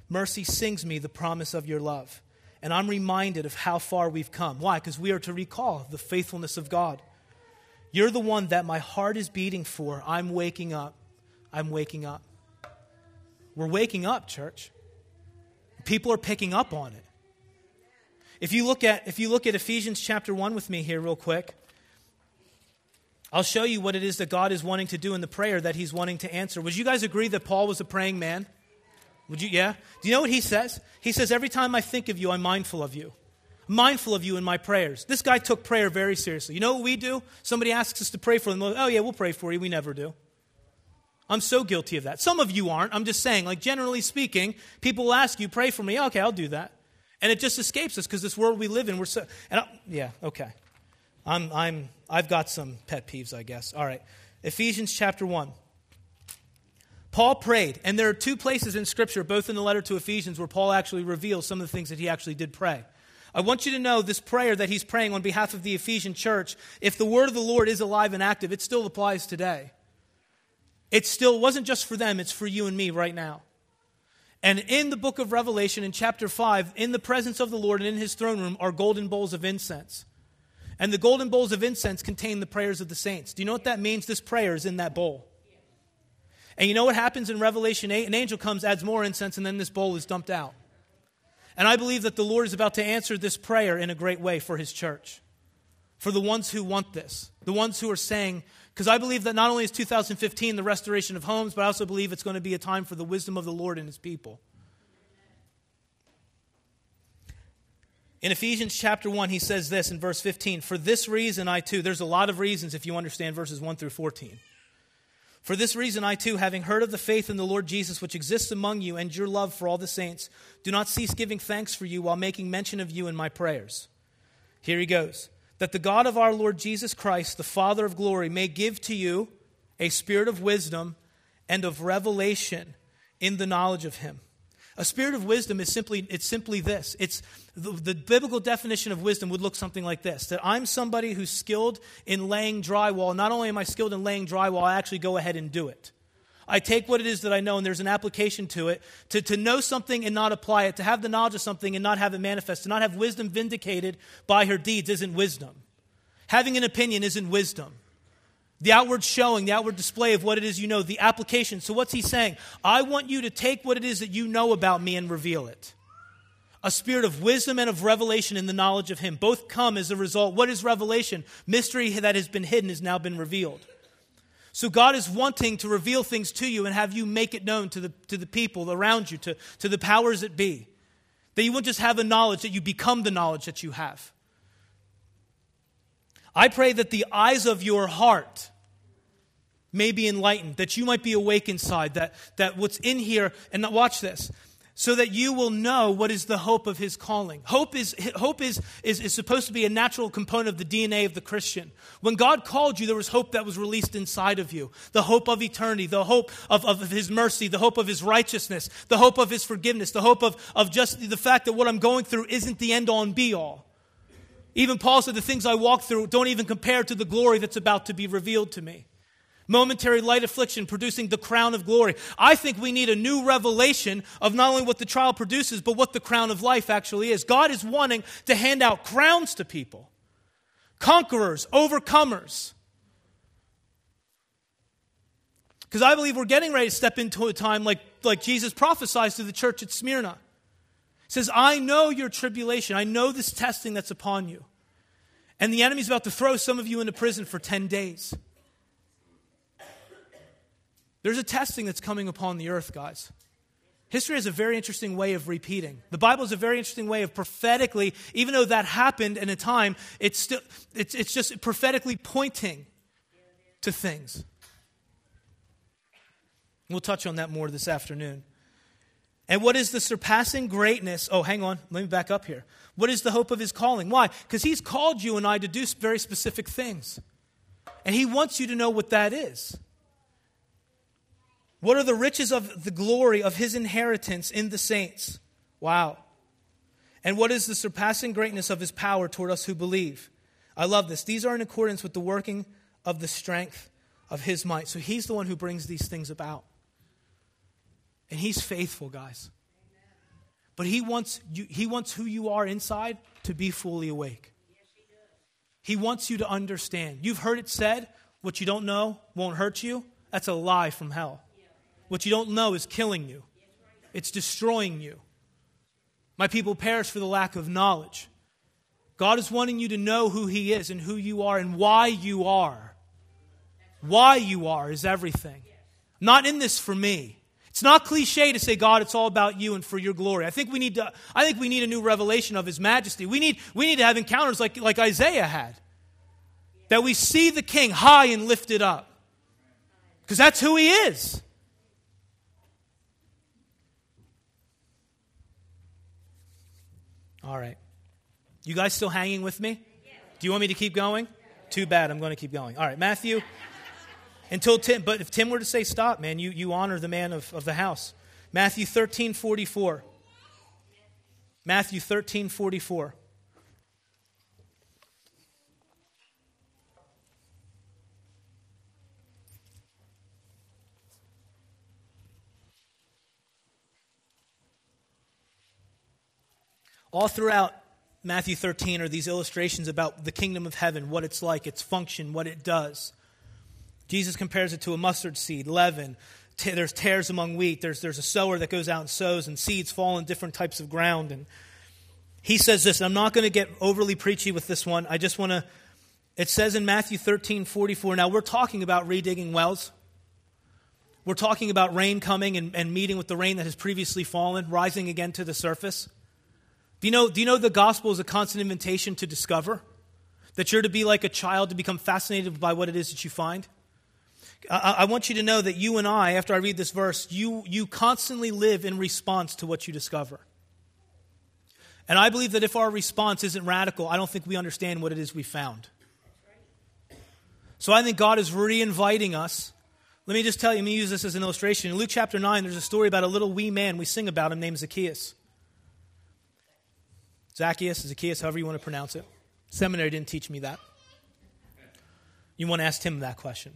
mercy sings me the promise of your love. And I'm reminded of how far we've come. Why? Because we are to recall the faithfulness of God. You're the one that my heart is beating for. I'm waking up. I'm waking up. We're waking up, church. People are picking up on it. If you look at if you look at Ephesians chapter one with me here real quick, I'll show you what it is that God is wanting to do in the prayer that he's wanting to answer. Would you guys agree that Paul was a praying man? Would you? Yeah? Do you know what he says? He says, every time I think of you, I'm mindful of you. I'm mindful of you in my prayers. This guy took prayer very seriously. You know what we do? Somebody asks us to pray for them. Oh yeah, we'll pray for you. We never do. I'm so guilty of that. Some of you aren't. I'm just saying, like generally speaking, people will ask you, pray for me. Okay, I'll do that. And it just escapes us because this world we live in, we're so, and I, yeah, okay. I'm, I'm, I've got some pet peeves, I guess. All right. Ephesians chapter one. Paul prayed, and there are two places in Scripture, both in the letter to Ephesians, where Paul actually reveals some of the things that he actually did pray. I want you to know this prayer that he's praying on behalf of the Ephesian church, if the word of the Lord is alive and active, it still applies today. It still wasn't just for them, it's for you and me right now. And in the book of Revelation, in chapter five, in the presence of the Lord and in his throne room are golden bowls of incense. And the golden bowls of incense contain the prayers of the saints. Do you know what that means? This prayer is in that bowl. And you know what happens in Revelation eight? An angel comes, adds more incense, and then this bowl is dumped out. And I believe that the Lord is about to answer this prayer in a great way for his church. For the ones who want this. The ones who are saying, because I believe that not only is two thousand fifteen the restoration of homes, but I also believe it's going to be a time for the wisdom of the Lord and his people. In Ephesians chapter one, he says this in verse fifteen, for this reason I too, there's a lot of reasons if you understand verses one through fourteen. For this reason I too, having heard of the faith in the Lord Jesus which exists among you and your love for all the saints, do not cease giving thanks for you while making mention of you in my prayers. Here he goes. That the God of our Lord Jesus Christ, the Father of glory, may give to you a spirit of wisdom and of revelation in the knowledge of him. A spirit of wisdom is simply, it's simply this. It's the, the biblical definition of wisdom would look something like this. That I'm somebody who's skilled in laying drywall. Not only am I skilled in laying drywall, I actually go ahead and do it. I take what it is that I know and there's an application to it. To, to know something and not apply it. To have the knowledge of something and not have it manifest. To not have wisdom vindicated by her deeds isn't wisdom. Having an opinion isn't wisdom. The outward showing, the outward display of what it is you know, the application. So what's he saying? I want you to take what it is that you know about me and reveal it. A spirit of wisdom and of revelation in the knowledge of him. Both come as a result. What is revelation? Mystery that has been hidden has now been revealed. So God is wanting to reveal things to you and have you make it known to the, to the people around you, to, to the powers that be. That you won't just have a knowledge, that you become the knowledge that you have. I pray that the eyes of your heart may be enlightened, that you might be awake inside, that, that what's in here, and watch this, so that you will know what is the hope of his calling. Hope is hope is, is, is supposed to be a natural component of the D N A of the Christian. When God called you, there was hope that was released inside of you. The hope of eternity, the hope of, of his mercy, the hope of his righteousness, the hope of his forgiveness, the hope of, of just the fact that what I'm going through isn't the end all and be all. Even Paul said the things I walk through don't even compare to the glory that's about to be revealed to me. Momentary light affliction producing the crown of glory. I think we need a new revelation of not only what the trial produces, but what the crown of life actually is. God is wanting to hand out crowns to people. Conquerors, overcomers. Because I believe we're getting ready to step into a time like, like Jesus prophesies to the church at Smyrna. He says, I know your tribulation. I know this testing that's upon you. And the enemy's about to throw some of you into prison for ten days. There's a testing that's coming upon the earth, guys. History has a very interesting way of repeating. The Bible is a very interesting way of prophetically, even though that happened in a time, it's still it's it's just prophetically pointing to things. We'll touch on that more this afternoon. And what is the surpassing greatness? Oh, hang on. Let me back up here. What is the hope of his calling? Why? Because he's called you and I to do very specific things. And he wants you to know what that is. What are the riches of the glory of his inheritance in the saints? Wow. And what is the surpassing greatness of his power toward us who believe? I love this. These are in accordance with the working of the strength of his might. So he's the one who brings these things about. And he's faithful, guys. But he wants you, he wants who you are inside to be fully awake. He wants you to understand. You've heard it said, what you don't know won't hurt you. That's a lie from hell. What you don't know is killing you. It's destroying you. My people perish for the lack of knowledge. God is wanting you to know who he is and who you are and why you are. Why you are is everything. I'm not in this for me. It's not cliche to say, God, it's all about you and for your glory. I think we need to, I think we need a new revelation of his majesty. We need, we need to have encounters like, like Isaiah had. That we see the king high and lifted up. Because that's who he is. All right. You guys still hanging with me? Do you want me to keep going? Too bad, I'm going to keep going. All right, Matthew. Until Tim, but if Tim were to say stop, man, you, you honor the man of, of the house. Matthew thirteen forty-four. Matthew thirteen forty-four. All throughout Matthew thirteen are these illustrations about the kingdom of heaven, what it's like, its function, what it does. Jesus compares it to a mustard seed, leaven. T- there's tares among wheat. There's, there's a sower that goes out and sows, and seeds fall in different types of ground. And he says this, and I'm not going to get overly preachy with this one. I just want to, it says in Matthew thirteen forty-four, now we're talking about redigging wells. We're talking about rain coming and, and meeting with the rain that has previously fallen, rising again to the surface. Do you know, do you know the gospel is a constant invitation to discover? That you're to be like a child, to become fascinated by what it is that you find? I, I want you to know that you and I, after I read this verse, you, you constantly live in response to what you discover. And I believe that if our response isn't radical, I don't think we understand what it is we found. So I think God is re-inviting us. Let me just tell you, let me use this as an illustration. In Luke chapter nine, there's a story about a little wee man we sing about him named Zacchaeus. Zacchaeus, Zacchaeus, however you want to pronounce it. Seminary didn't teach me that. You want to ask Tim that question.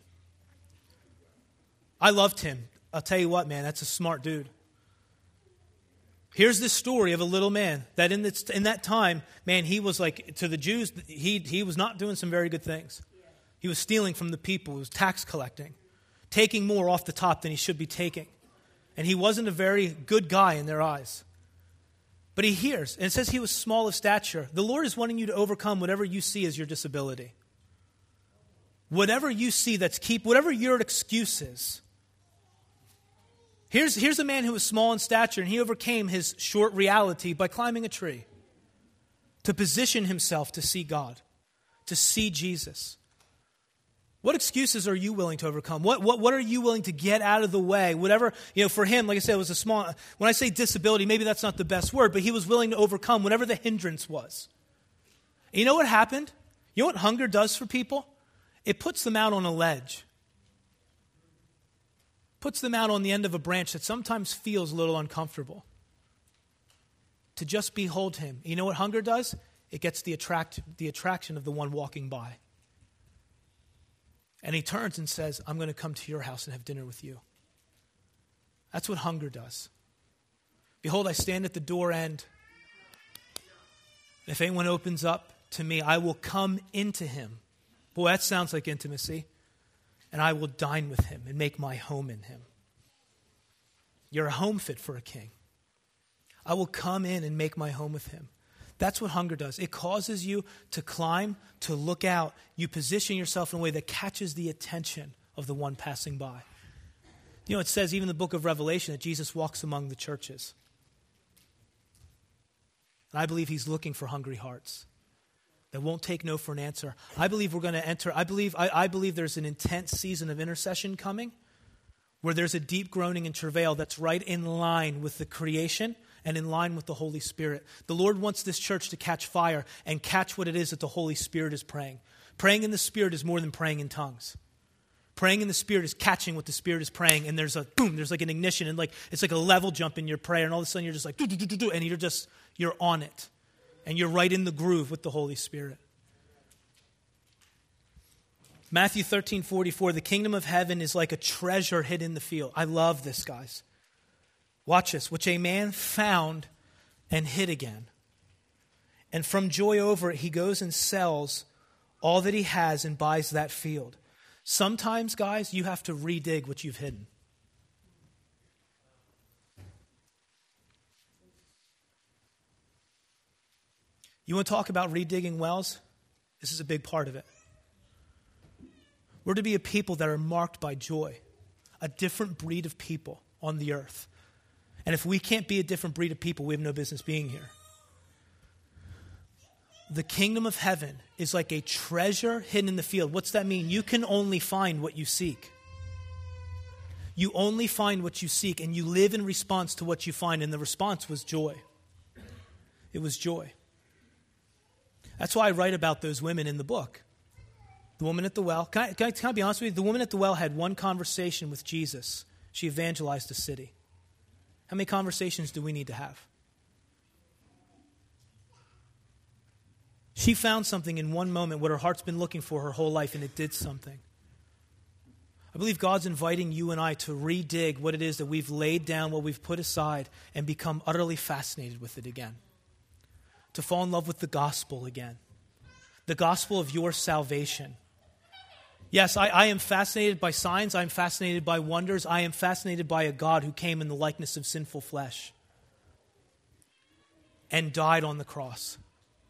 I love Tim. I'll tell you what, man, that's a smart dude. Here's this story of a little man that in, this, in that time, man, he was like, to the Jews, he, he was not doing some very good things. He was stealing from the people. He was tax collecting, taking more off the top than he should be taking. And he wasn't a very good guy in their eyes. But he hears, and it says he was small of stature. The Lord is wanting you to overcome whatever you see as your disability. Whatever you see that's keep, whatever your excuse is. Here's, here's a man who was small in stature, and he overcame his short reality by climbing a tree to position himself to see God, to see Jesus. What excuses are you willing to overcome? What, what, what are you willing to get out of the way? Whatever, you know, for him, like I said, it was a small, when I say disability, maybe that's not the best word, but he was willing to overcome whatever the hindrance was. And you know what happened? You know what hunger does for people? It puts them out on a ledge. Puts them out on the end of a branch that sometimes feels a little uncomfortable. To just behold him. You know what hunger does? It gets the attract, the attraction of the one walking by. And he turns and says, I'm going to come to your house and have dinner with you. That's what hunger does. Behold, I stand at the door end. If anyone opens up to me, I will come into him. Boy, that sounds like intimacy. And I will dine with him and make my home in him. You're a home fit for a king. I will come in and make my home with him. That's what hunger does. It causes you to climb, to look out. You position yourself in a way that catches the attention of the one passing by. You know, it says even in the book of Revelation that Jesus walks among the churches. And I believe he's looking for hungry hearts that won't take no for an answer. I believe we're going to enter, I believe, I, I believe there's an intense season of intercession coming where there's a deep groaning and travail that's right in line with the creation and in line with the Holy Spirit. The Lord wants this church to catch fire and catch what it is that the Holy Spirit is praying. Praying in the Spirit is more than praying in tongues. Praying in the Spirit is catching what the Spirit is praying, and there's a boom, there's like an ignition, and like it's like a level jump in your prayer, and all of a sudden you're just like, do, do, do, do, do, and you're just, you're on it. And you're right in the groove with the Holy Spirit. Matthew thirteen forty-four, the kingdom of heaven is like a treasure hid in the field. I love this, guys. Watch this. Which a man found and hid again. And from joy over it, he goes and sells all that he has and buys that field. Sometimes, guys, you have to redig what you've hidden. You want to talk about redigging wells? This is a big part of it. We're to be a people that are marked by joy, a different breed of people on the earth. And if we can't be a different breed of people, we have no business being here. The kingdom of heaven is like a treasure hidden in the field. What's that mean? You can only find what you seek. You only find what you seek, and you live in response to what you find. And the response was joy. It was joy. That's why I write about those women in the book. The woman at the well. Can I, can I, can I be honest with you? The woman at the well had one conversation with Jesus. She evangelized a city. How many conversations do we need to have? She found something in one moment, what her heart's been looking for her whole life, and it did something. I believe God's inviting you and I to redig what it is that we've laid down, what we've put aside, and become utterly fascinated with it again. To fall in love with the gospel again. The gospel of your salvation. Yes, I, I am fascinated by signs. I am fascinated by wonders. I am fascinated by a God who came in the likeness of sinful flesh and died on the cross.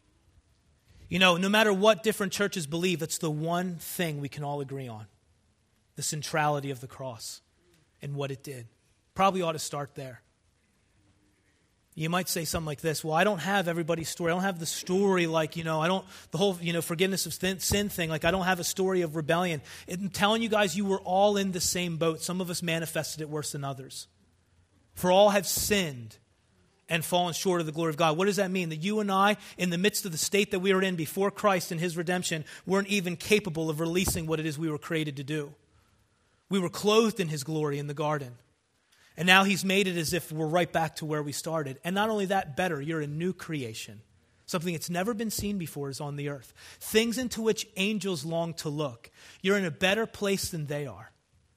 You know, no matter what different churches believe, it's the one thing we can all agree on. The centrality of the cross and what it did. Probably ought to start there. You might say something like this, well, I don't have everybody's story. I don't have the story like, you know, I don't, the whole, you know, forgiveness of sin thing, like I don't have a story of rebellion. I'm telling you guys, you were all in the same boat. Some of us manifested it worse than others. For all have sinned and fallen short of the glory of God. What does that mean? That you and I, in the midst of the state that we were in before Christ and his redemption, weren't even capable of releasing what it is we were created to do. We were clothed in his glory in the garden. And now he's made it as if we're right back to where we started. And not only that, better, you're a new creation. Something that's never been seen before is on the earth. Things into which angels long to look. You're in a better place than they are.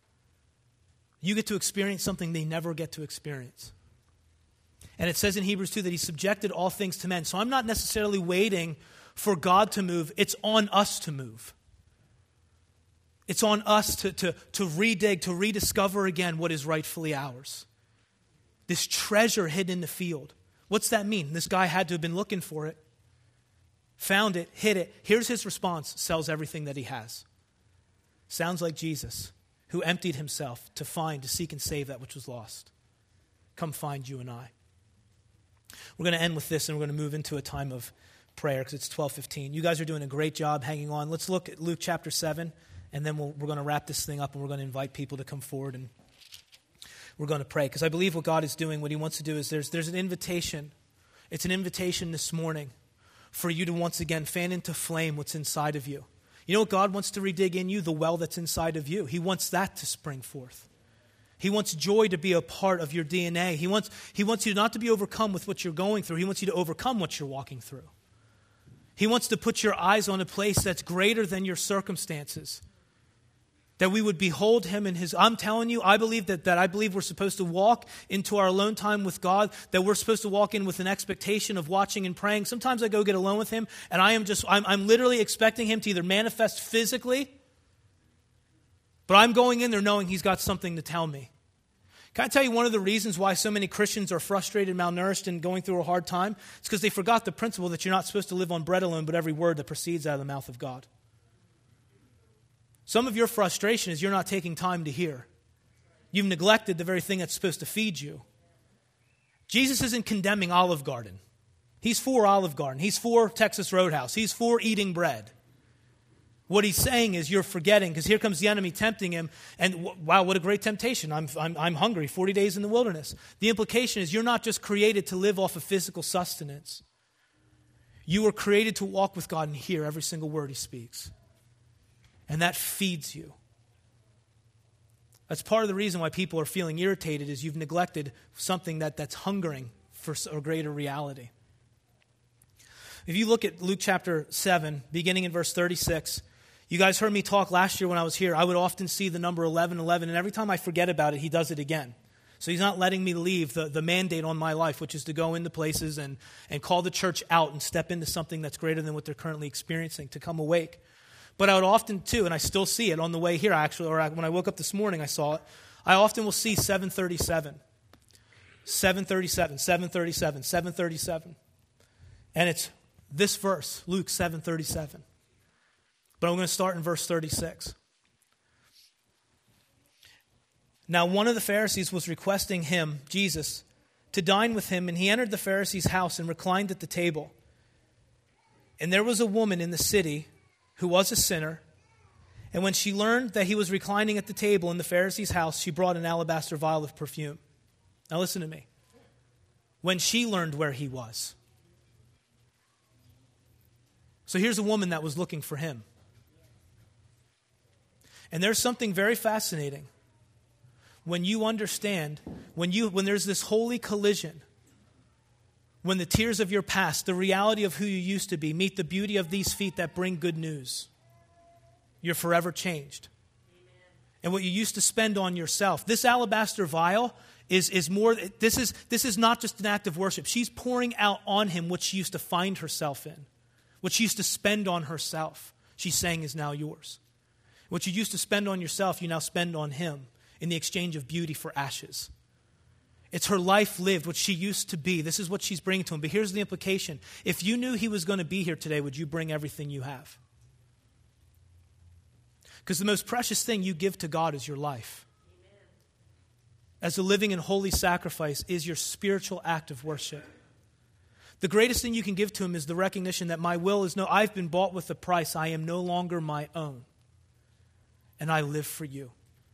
You get to experience something they never get to experience. And it says in Hebrews two that he subjected all things to men. So I'm not necessarily waiting for God to move. It's on us to move. It's on us to, to, to redig, to rediscover again what is rightfully ours. This treasure hidden in the field. What's that mean? This guy had to have been looking for it, found it, hid it. Here's his response, sells everything that he has. Sounds like Jesus, who emptied himself to find, to seek and save that which was lost. Come find you and I. We're going to end with this, and we're going to move into a time of prayer because it's twelve fifteen. You guys are doing a great job hanging on. Let's look at Luke chapter seven. And then we'll, we're going to wrap this thing up, and we're going to invite people to come forward, and we're going to pray. Because I believe what God is doing, what he wants to do is there's, there's an invitation. It's an invitation this morning for you to once again fan into flame what's inside of you. You know what God wants to redig in you? The well that's inside of you. He wants that to spring forth. He wants joy to be a part of your D N A. He wants, he wants you not to be overcome with what you're going through. He wants you to overcome what you're walking through. He wants to put your eyes on a place that's greater than your circumstances. That we would behold him in his... I'm telling you, I believe that, that I believe we're supposed to walk into our alone time with God, that we're supposed to walk in with an expectation of watching and praying. Sometimes I go get alone with him, and I am just, I'm, I'm literally expecting him to either manifest physically, but I'm going in there knowing he's got something to tell me. Can I tell you one of the reasons why so many Christians are frustrated, malnourished, and going through a hard time? It's because they forgot the principle that you're not supposed to live on bread alone, but every word that proceeds out of the mouth of God. Some of your frustration is you're not taking time to hear. You've neglected the very thing that's supposed to feed you. Jesus isn't condemning Olive Garden. He's for Olive Garden. He's for Texas Roadhouse. He's for eating bread. What he's saying is you're forgetting, because here comes the enemy tempting him, and wow, what a great temptation. I'm, I'm, I'm hungry, forty days in the wilderness. The implication is you're not just created to live off of physical sustenance. You were created to walk with God and hear every single word he speaks. And that feeds you. That's part of the reason why people are feeling irritated is you've neglected something that, that's hungering for a greater reality. If you look at Luke chapter seven, beginning in verse thirty-six, you guys heard me talk last year when I was here. I would often see the number eleven eleven, and every time I forget about it, he does it again. So he's not letting me leave the, the mandate on my life, which is to go into places and, and call the church out and step into something that's greater than what they're currently experiencing, to come awake. But I would often, too, and I still see it on the way here, actually, or when I woke up this morning, I saw it. I often will see seven thirty-seven. seven thirty-seven, seven thirty-seven, seven thirty-seven. And it's this verse, Luke seven thirty-seven. But I'm going to start in verse thirty-six. Now one of the Pharisees was requesting him, Jesus, to dine with him, and he entered the Pharisee's house and reclined at the table. And there was a woman in the city who was a sinner, and when she learned that he was reclining at the table in the Pharisee's house, she brought an alabaster vial of perfume. Now listen to me. When she learned where he was. So here's a woman that was looking for him. And there's something very fascinating when you understand, when you when there's this holy collision, when the tears of your past, the reality of who you used to be, meet the beauty of these feet that bring good news. You're forever changed. Amen. And what you used to spend on yourself. This alabaster vial is, is more, this is, this is not just an act of worship. She's pouring out on him what she used to find herself in. What she used to spend on herself, she's saying is now yours. What you used to spend on yourself, you now spend on him in the exchange of beauty for ashes. It's her life lived, what she used to be. This is what she's bringing to him. But here's the implication. If you knew he was going to be here today, would you bring everything you have? Because the most precious thing you give to God is your life. Amen. As a living and holy sacrifice is your spiritual act of worship. The greatest thing you can give to him is the recognition that my will is no, I've been bought with a price. I am no longer my own. And I live for you.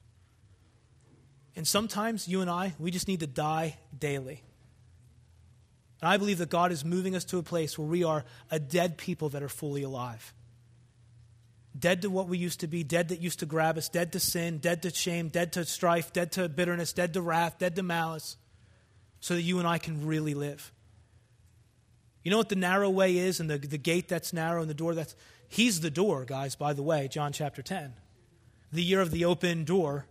And sometimes you and I, we just need to die daily. And I believe that God is moving us to a place where we are a dead people that are fully alive. Dead to what we used to be, dead that used to grab us, dead to sin, dead to shame, dead to strife, dead to bitterness, dead to wrath, dead to malice, so that you and I can really live. You know what the narrow way is, and the, the gate that's narrow and the door that's... He's the door, guys, by the way, John chapter ten. The year of the open door.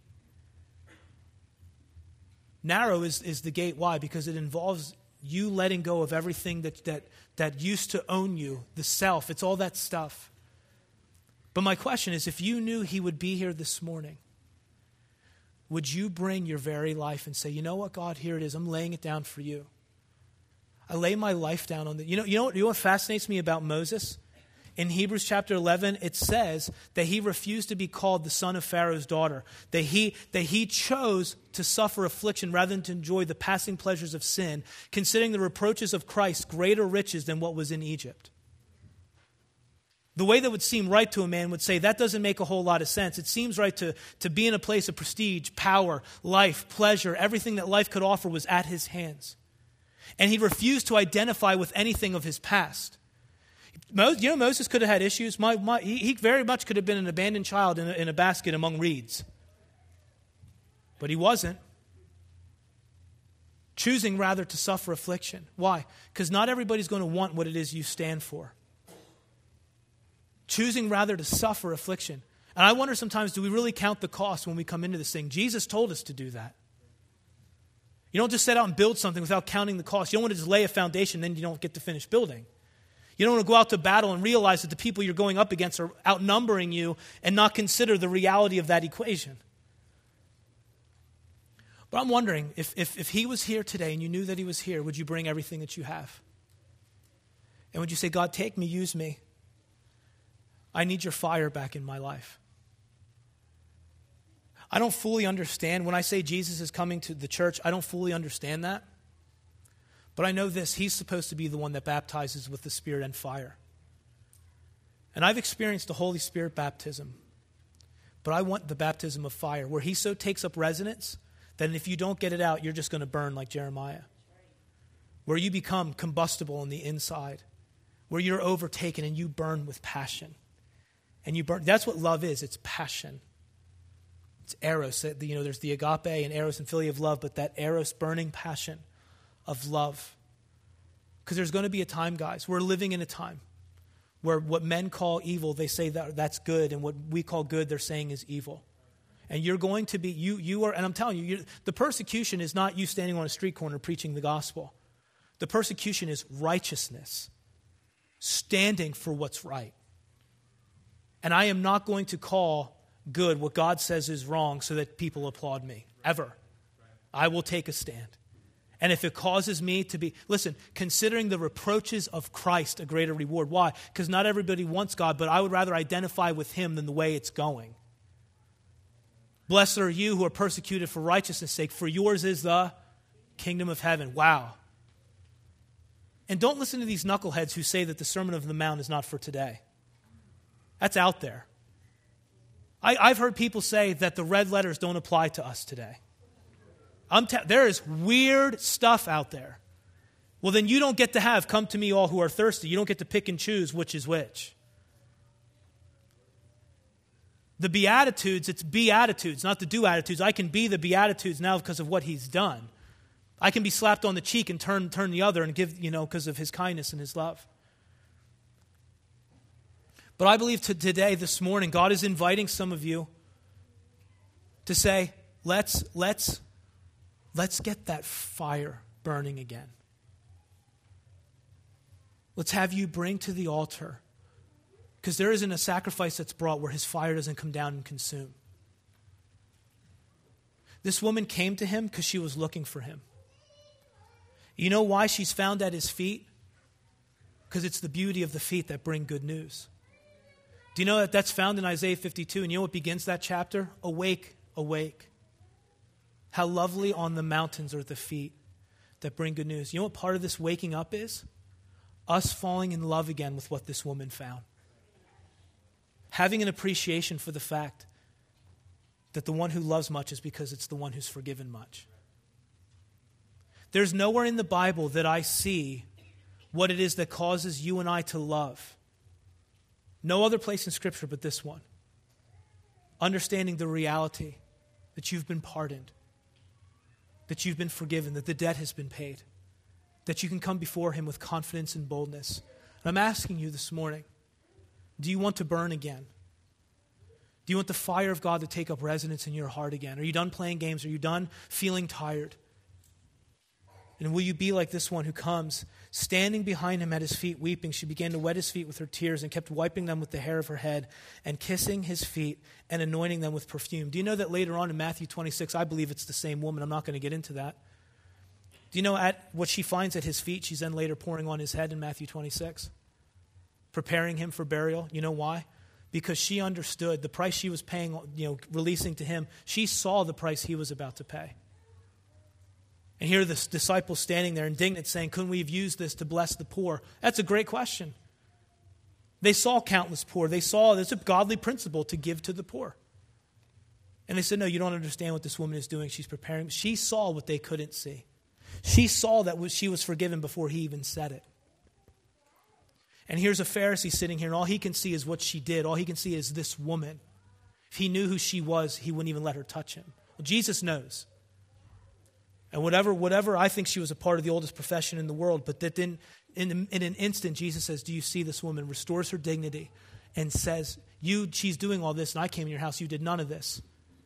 Narrow is, is the gate. Why? Because it involves you letting go of everything that, that, that used to own you, the self. It's all that stuff. But my question is, if you knew he would be here this morning, would you bring your very life and say, you know what, God, here it is. I'm laying it down for you. I lay my life down on the... You know, you know, what, you know what fascinates me about Moses? In Hebrews chapter eleven, it says that he refused to be called the son of Pharaoh's daughter, that he, that he chose to suffer affliction rather than to enjoy the passing pleasures of sin, considering the reproaches of Christ greater riches than what was in Egypt. The way that would seem right to a man would say, that doesn't make a whole lot of sense. It seems right to, to be in a place of prestige, power, life, pleasure, everything that life could offer was at his hands. And he refused to identify with anything of his past. Moses, you know, Moses could have had issues. My, my, he, he very much could have been an abandoned child in a, in a basket among reeds. But he wasn't. Choosing rather to suffer affliction. Why? Because not everybody's going to want what it is you stand for. Choosing rather to suffer affliction. And I wonder sometimes, do we really count the cost when we come into this thing? Jesus told us to do that. You don't just set out and build something without counting the cost. You don't want to just lay a foundation, then you don't get to finish building. You don't want to go out to battle and realize that the people you're going up against are outnumbering you and not consider the reality of that equation. But I'm wondering, if, if, if he was here today and you knew that he was here, would you bring everything that you have? And would you say, God, take me, use me. I need your fire back in my life. I don't fully understand. When I say Jesus is coming to the church, I don't fully understand that. But I know this, he's supposed to be the one that baptizes with the Spirit and fire. And I've experienced the Holy Spirit baptism. But I want the baptism of fire, where he so takes up residence that if you don't get it out, you're just going to burn like Jeremiah. Where you become combustible on the inside. Where you're overtaken and you burn with passion. And you burn. That's what love is. It's passion. It's eros. You know, there's the agape and eros and philia of love, but that eros, burning passion of love. Because there's going to be a time, guys, we're living in a time where what men call evil, they say that that's good, and what we call good, they're saying is evil. And you're going to be, you you are, and I'm telling you, you, the persecution is not you standing on a street corner preaching the gospel. The persecution is righteousness, standing for what's right. And I am not going to call good what God says is wrong so that people applaud me, ever. I will take a stand. And if it causes me to be, listen, considering the reproaches of Christ a greater reward. Why? Because not everybody wants God, but I would rather identify with him than the way it's going. Blessed are you who are persecuted for righteousness' sake, for yours is the kingdom of heaven. Wow. And don't listen to these knuckleheads who say that the Sermon on the Mount is not for today. That's out there. I, I've heard people say that the red letters don't apply to us today. I'm ta- there is weird stuff out there. Well, then you don't get to have, come to me all who are thirsty. You don't get to pick and choose which is which. The Beatitudes, it's Beatitudes, not the do-attitudes. I can be the Beatitudes now because of what he's done. I can be slapped on the cheek and turn turn the other and give, you know, because of his kindness and his love. But I believe to today, this morning, God is inviting some of you to say, let's, let's, let's get that fire burning again. Let's have you bring to the altar. Because there isn't a sacrifice that's brought where his fire doesn't come down and consume. This woman came to him because she was looking for him. You know why she's found at his feet? Because it's the beauty of the feet that bring good news. Do you know that that's found in Isaiah fifty-two? And you know what begins that chapter? Awake, awake. How lovely on the mountains are the feet that bring good news. You know what part of this waking up is? Us falling in love again with what this woman found. Having an appreciation for the fact that the one who loves much is because it's the one who's forgiven much. There's nowhere in the Bible that I see what it is that causes you and I to love. No other place in Scripture but this one. Understanding the reality that you've been pardoned, that you've been forgiven, that the debt has been paid, that you can come before him with confidence and boldness. And I'm asking you this morning, do you want to burn again? Do you want the fire of God to take up residence in your heart again? Are you done playing games? Are you done feeling tired? And will you be like this one who comes, standing behind him at his feet, weeping? She began to wet his feet with her tears and kept wiping them with the hair of her head and kissing his feet and anointing them with perfume. Do you know that later on in Matthew twenty-six, I believe it's the same woman. I'm not going to get into that. Do you know at what she finds at his feet, she's then later pouring on his head in Matthew twenty-six? Preparing him for burial. You know why? Because she understood the price she was paying, you know, releasing to him. She saw the price he was about to pay. And here are the disciples standing there indignant saying, couldn't we have used this to bless the poor? That's a great question. They saw countless poor. They saw it's a godly principle to give to the poor. And they said, no, you don't understand what this woman is doing. She's preparing. She saw what they couldn't see. She saw that she was forgiven before he even said it. And here's a Pharisee sitting here, and all he can see is what she did. All he can see is this woman. If he knew who she was, he wouldn't even let her touch him. Well, Jesus knows. And whatever, whatever, I think she was a part of the oldest profession in the world, but that then in, in an instant, Jesus says, do you see this woman? Restores her dignity and says, you, she's doing all this, and I came in your house, you did none of this.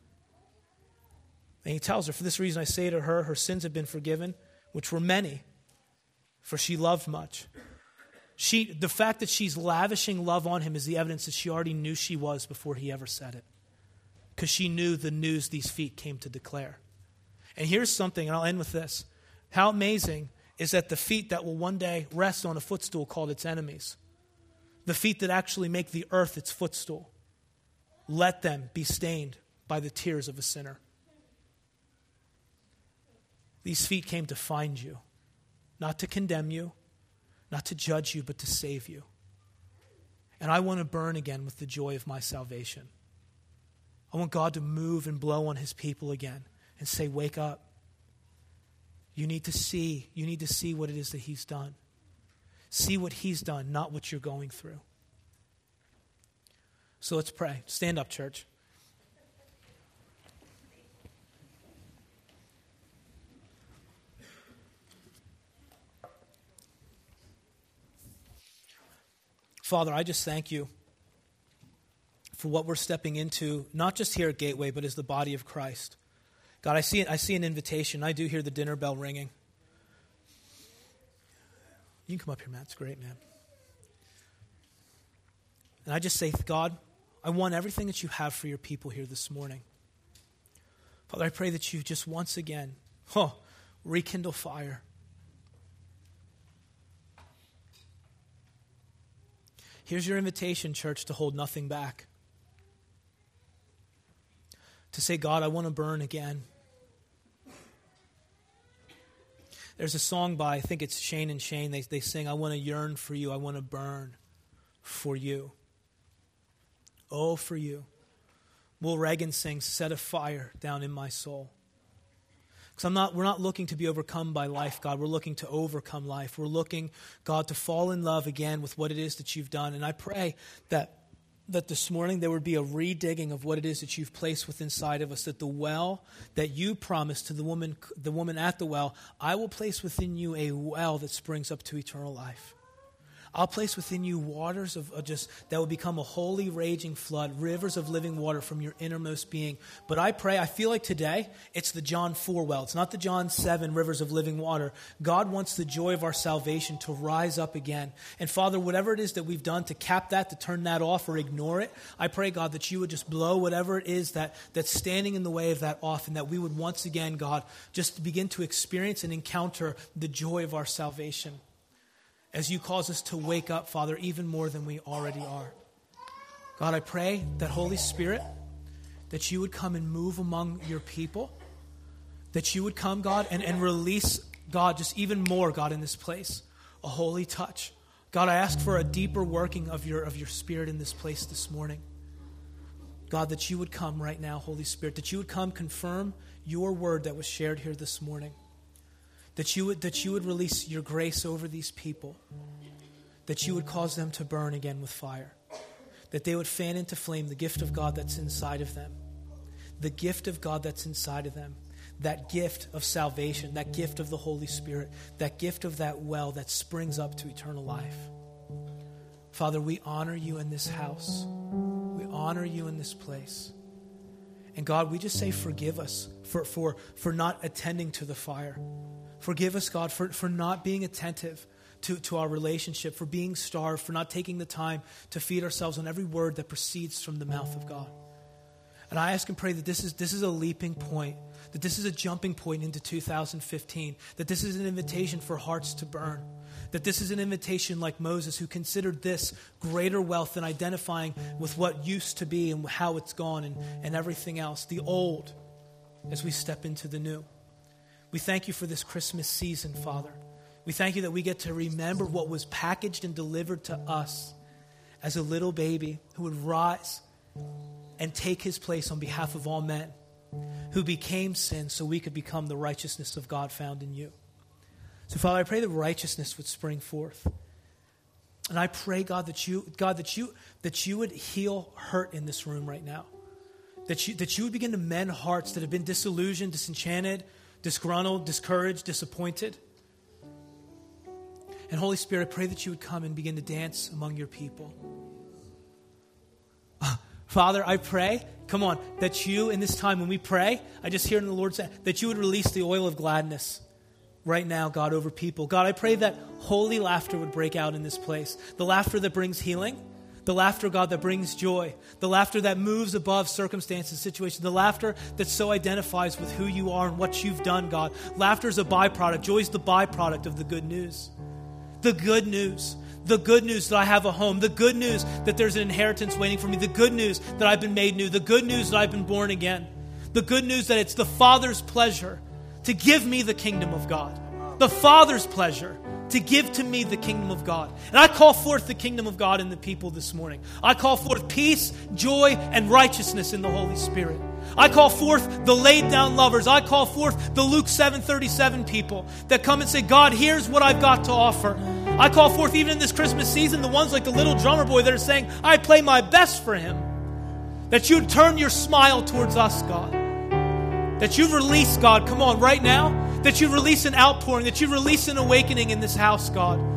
And he tells her, for this reason I say to her, her sins have been forgiven, which were many, for she loved much. She, the fact that she's lavishing love on him is the evidence that she already knew she was before he ever said it. Because she knew the news these feet came to declare. And here's something, and I'll end with this. How amazing is that the feet that will one day rest on a footstool called its enemies, the feet that actually make the earth its footstool, let them be stained by the tears of a sinner. These feet came to find you, not to condemn you, not to judge you, but to save you. And I want to burn again with the joy of my salvation. I want God to move and blow on his people again and say, wake up. You need to see. You need to see what it is that he's done. See what he's done, not what you're going through. So let's pray. Stand up, church. Father, I just thank you for what we're stepping into, not just here at Gateway, but as the body of Christ. God, I see, I see an invitation. I do hear the dinner bell ringing. You can come up here, Matt. It's great, man. And I just say, God, I want everything that you have for your people here this morning. Father, I pray that you just once again, oh, rekindle fire. Here's your invitation, church, to hold nothing back. To say, God, I want to burn again. There's a song by, I think it's Shane and Shane. They, they sing, I want to yearn for you. I want to burn for you. Oh, for you. Will Reagan sings, set a fire down in my soul. Because I'm not, we're not looking to be overcome by life, God. We're looking to overcome life. We're looking, God, to fall in love again with what it is that you've done. And I pray that that this morning there would be a redigging of what it is that you've placed within inside of us, that the well that you promised to the woman, the woman at the well, I will place within you a well that springs up to eternal life. I'll place within you waters of, of just that will become a holy raging flood, rivers of living water from your innermost being. But I pray, I feel like today it's the John four well. It's not the John seven rivers of living water. God wants the joy of our salvation to rise up again. And Father, whatever it is that we've done to cap that, to turn that off or ignore it, I pray, God, that you would just blow whatever it is that, that's standing in the way of that off, and that we would once again, God, just begin to experience and encounter the joy of our salvation. As you cause us to wake up, Father, even more than we already are. God, I pray that Holy Spirit, that you would come and move among your people, that you would come, God, and, and release, God, just even more, God, in this place, a holy touch. God, I ask for a deeper working of your, of your Spirit in this place this morning. God, that you would come right now, Holy Spirit, that you would come confirm your word that was shared here this morning. That you would that you would release your grace over these people. That you would cause them to burn again with fire. That they would fan into flame the gift of God that's inside of them. The gift of God that's inside of them. That gift of salvation. That gift of the Holy Spirit. That gift of that well that springs up to eternal life. Father, we honor you in this house. We honor you in this place. And God, we just say forgive us for, for, for not attending to the fire. Forgive us, God, for, for not being attentive to, to our relationship, for being starved, for not taking the time to feed ourselves on every word that proceeds from the mouth of God. And I ask and pray that this is, this is a leaping point, that this is a jumping point into two thousand fifteen, that this is an invitation for hearts to burn, that this is an invitation like Moses, who considered this greater wealth than identifying with what used to be and how it's gone and, and everything else, the old, as we step into the new. We thank you for this Christmas season, Father. We thank you that we get to remember what was packaged and delivered to us as a little baby who would rise and take his place on behalf of all men, who became sin so we could become the righteousness of God found in you. So, Father, I pray that righteousness would spring forth. And I pray, God, that you, God, that you, that you would heal hurt in this room right now. That you, that you would begin to mend hearts that have been disillusioned, disenchanted, disgruntled, discouraged, disappointed. And Holy Spirit, I pray that you would come and begin to dance among your people. Father, I pray, come on, that you in this time when we pray, I just hear in the Lord say, that you would release the oil of gladness right now, God, over people. God, I pray that holy laughter would break out in this place. The laughter that brings healing. The laughter, God, that brings joy. The laughter that moves above circumstances, situations. The laughter that so identifies with who you are and what you've done, God. Laughter is a byproduct. Joy is the byproduct of the good news. The good news. The good news that I have a home. The good news that there's an inheritance waiting for me. The good news that I've been made new. The good news that I've been born again. The good news that it's the Father's pleasure to give me the kingdom of God. The Father's pleasure to give to me the kingdom of God. And I call forth the kingdom of God in the people this morning. I call forth peace, joy, and righteousness in the Holy Spirit. I call forth the laid down lovers. I call forth the Luke seven thirty-seven people that come and say, God, here's what I've got to offer. I call forth even in this Christmas season, the ones like the little drummer boy that are saying, I play my best for him. That you'd turn your smile towards us, God. That you'd release, God, come on, right now, that you'd release an outpouring, that you'd release an awakening in this house, God.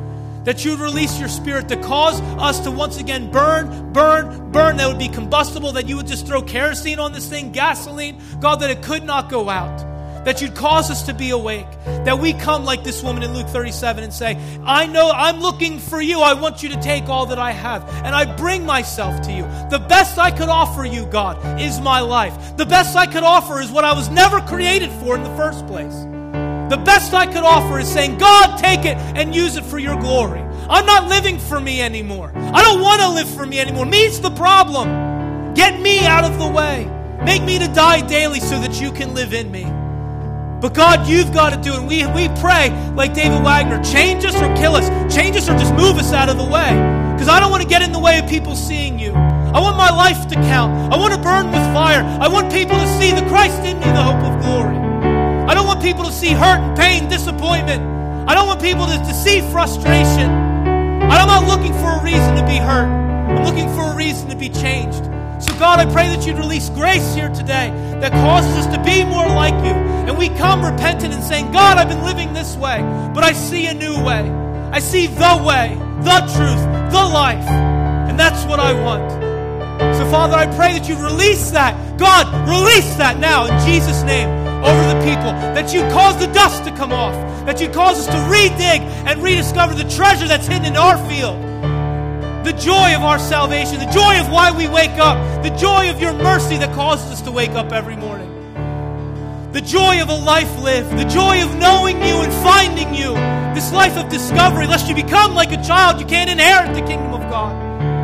That you would release your Spirit to cause us to once again burn, burn, burn. That would be combustible. That you would just throw kerosene on this thing, gasoline. God, that it could not go out. That you'd cause us to be awake. That we come like this woman in Luke thirty-seven and say, I know I'm looking for you. I want you to take all that I have. And I bring myself to you. The best I could offer you, God, is my life. The best I could offer is what I was never created for in the first place. The best I could offer is saying, God, take it and use it for your glory. I'm not living for me anymore. I don't want to live for me anymore. Me's the problem. Get me out of the way. Make me to die daily so that you can live in me. But God, you've got to do it. We, we pray like David Wagner, change us or kill us. Change us or just move us out of the way. Because I don't want to get in the way of people seeing you. I want my life to count. I want to burn with fire. I want people to see the Christ in me, the hope of glory. I don't want people to see hurt and pain, disappointment. I don't want people to, to see frustration. I'm not looking for a reason to be hurt. I'm looking for a reason to be changed. So God, I pray that you'd release grace here today that causes us to be more like you. And we come repentant and saying, God, I've been living this way, but I see a new way. I see the way, the truth, the life. And that's what I want. So Father, I pray that you release that. God, release that now in Jesus' name over the people. That you cause the dust to come off. That you cause us to redig and rediscover the treasure that's hidden in our field. The joy of our salvation. The joy of why we wake up. The joy of your mercy that causes us to wake up every morning. The joy of a life lived. The joy of knowing you and finding you. This life of discovery. Lest you become like a child, you can't inherit the kingdom of God.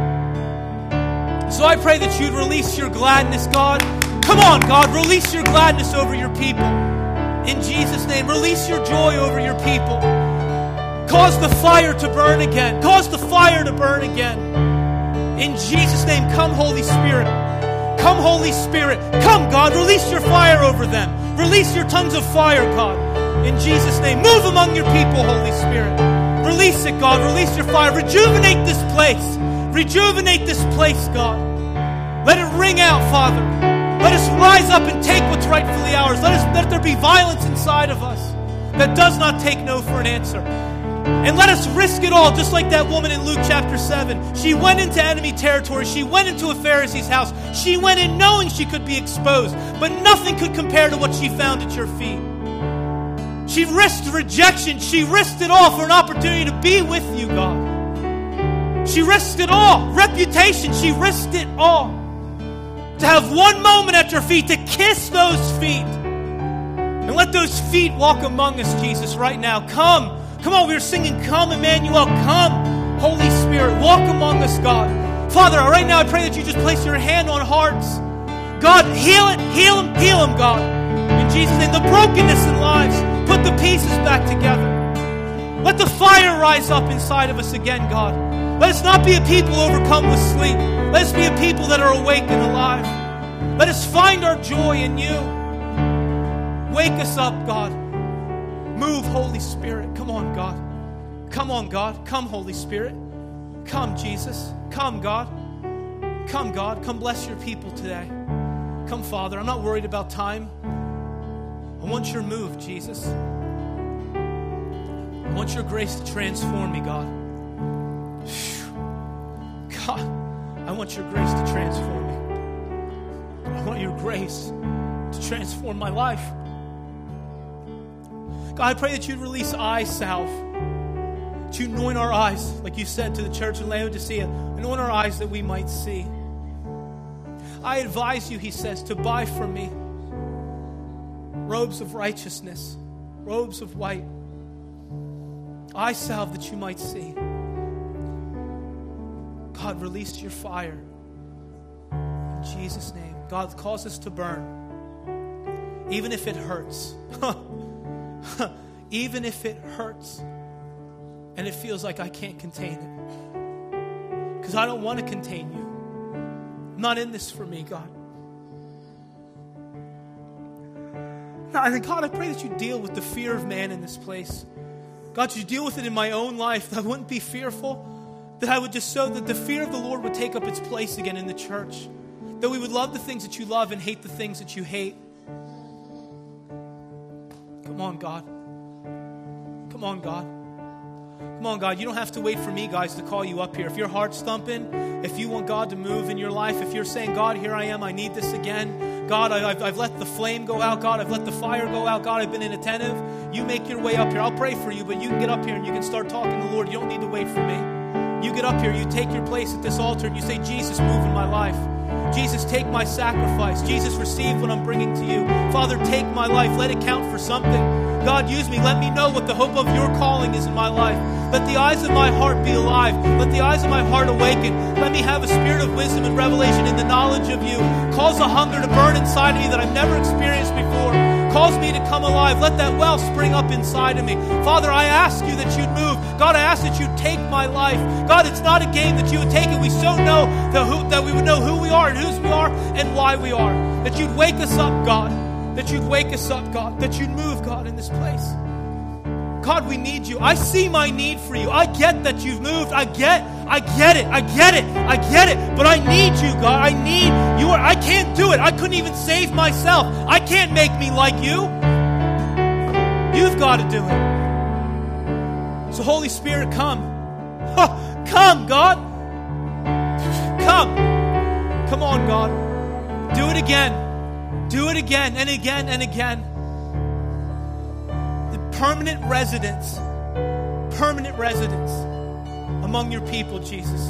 So I pray that you'd release your gladness, God. Come on, God, release your gladness over your people. In Jesus' name, release your joy over your people. Cause the fire to burn again. Cause the fire to burn again. In Jesus' name, come, Holy Spirit. Come, Holy Spirit. Come, God, release your fire over them. Release your tongues of fire, God. In Jesus' name, move among your people, Holy Spirit. Release it, God. Release your fire. Rejuvenate this place. Rejuvenate this place, God. Let it ring out, Father. Let us rise up and take what's rightfully ours. Let us let there be violence inside of us that does not take no for an answer. And let us risk it all, just like that woman in Luke chapter seven. She went into enemy territory. She went into a Pharisee's house. She went in knowing she could be exposed, but nothing could compare to what she found at your feet. She risked rejection. She risked it all for an opportunity to be with you, God. She risked it all. Reputation, she risked it all. To have one moment at your feet, to kiss those feet. And let those feet walk among us, Jesus, right now. Come. Come on, we were singing, come, Emmanuel, come. Holy Spirit, walk among us, God. Father, right now I pray that you just place your hand on hearts. God, heal it, heal them, heal them, God. In Jesus' name, the brokenness in lives, put the pieces back together. Let the fire rise up inside of us again, God. Let us not be a people overcome with sleep. Let us be a people that are awake and alive. Let us find our joy in you. Wake us up, God. Move, Holy Spirit. Come on, God. Come on, God. Come, Holy Spirit. Come, Jesus. Come, God. Come, God. Come bless your people today. Come, Father. I'm not worried about time. I want your move, Jesus. I want your grace to transform me, God. God, I want your grace to transform me. I want your grace to transform my life. God, I pray that you'd release eye salve. That you anoint our eyes, like you said to the church in Laodicea. Anoint our eyes that we might see. I advise you, he says, to buy from me robes of righteousness, robes of white, eye salve that you might see. God, release your fire. In Jesus' name. God, cause us to burn. Even if it hurts. Even if it hurts. And it feels like I can't contain it. Because I don't want to contain you. I'm not in this for me, God. No, I think, God, I pray that you deal with the fear of man in this place. God, you deal with it in my own life. That I wouldn't be fearful. That I would just so that the fear of the Lord would take up its place again in the church. That we would love the things that you love and hate the things that you hate. Come on, God. Come on, God. Come on, God, you don't have to wait for me, guys, to call you up here. If your heart's thumping, if you want God to move in your life, if you're saying, God, here I am, I need this again. God, I, I've, I've let the flame go out. God, I've let the fire go out. God, I've been inattentive. You make your way up here. I'll pray for you, but you can get up here and you can start talking to the Lord. You don't need to wait for me. You get up here, you take your place at this altar, and you say, Jesus, move in my life. Jesus, take my sacrifice. Jesus, receive what I'm bringing to you. Father, take my life. Let it count for something. God, use me. Let me know what the hope of your calling is in my life. Let the eyes of my heart be alive. Let the eyes of my heart awaken. Let me have a spirit of wisdom and revelation in the knowledge of you. Cause a hunger to burn inside of me that I've never experienced before. Cause me to come alive. Let that well spring up inside of me. Father, I ask you that you'd move. God, I ask that you'd take my life. God, it's not a game that you would take it. We so know that, who, that we would know who we are and whose we are and why we are. That you'd wake us up, God. That you'd wake us up, God. That you'd move, God, in this place. God, we need you. I see my need for you. I get that you've moved. I get, I get it. I get it. I get it. But I need you, God. I need you. I can't do it. I couldn't even save myself. I can't make me like you. You've got to do it. So Holy Spirit, come. Come, God. Come. Come on, God. Do it again. Do it again and again and again. Permanent residence, permanent residence among your people, Jesus.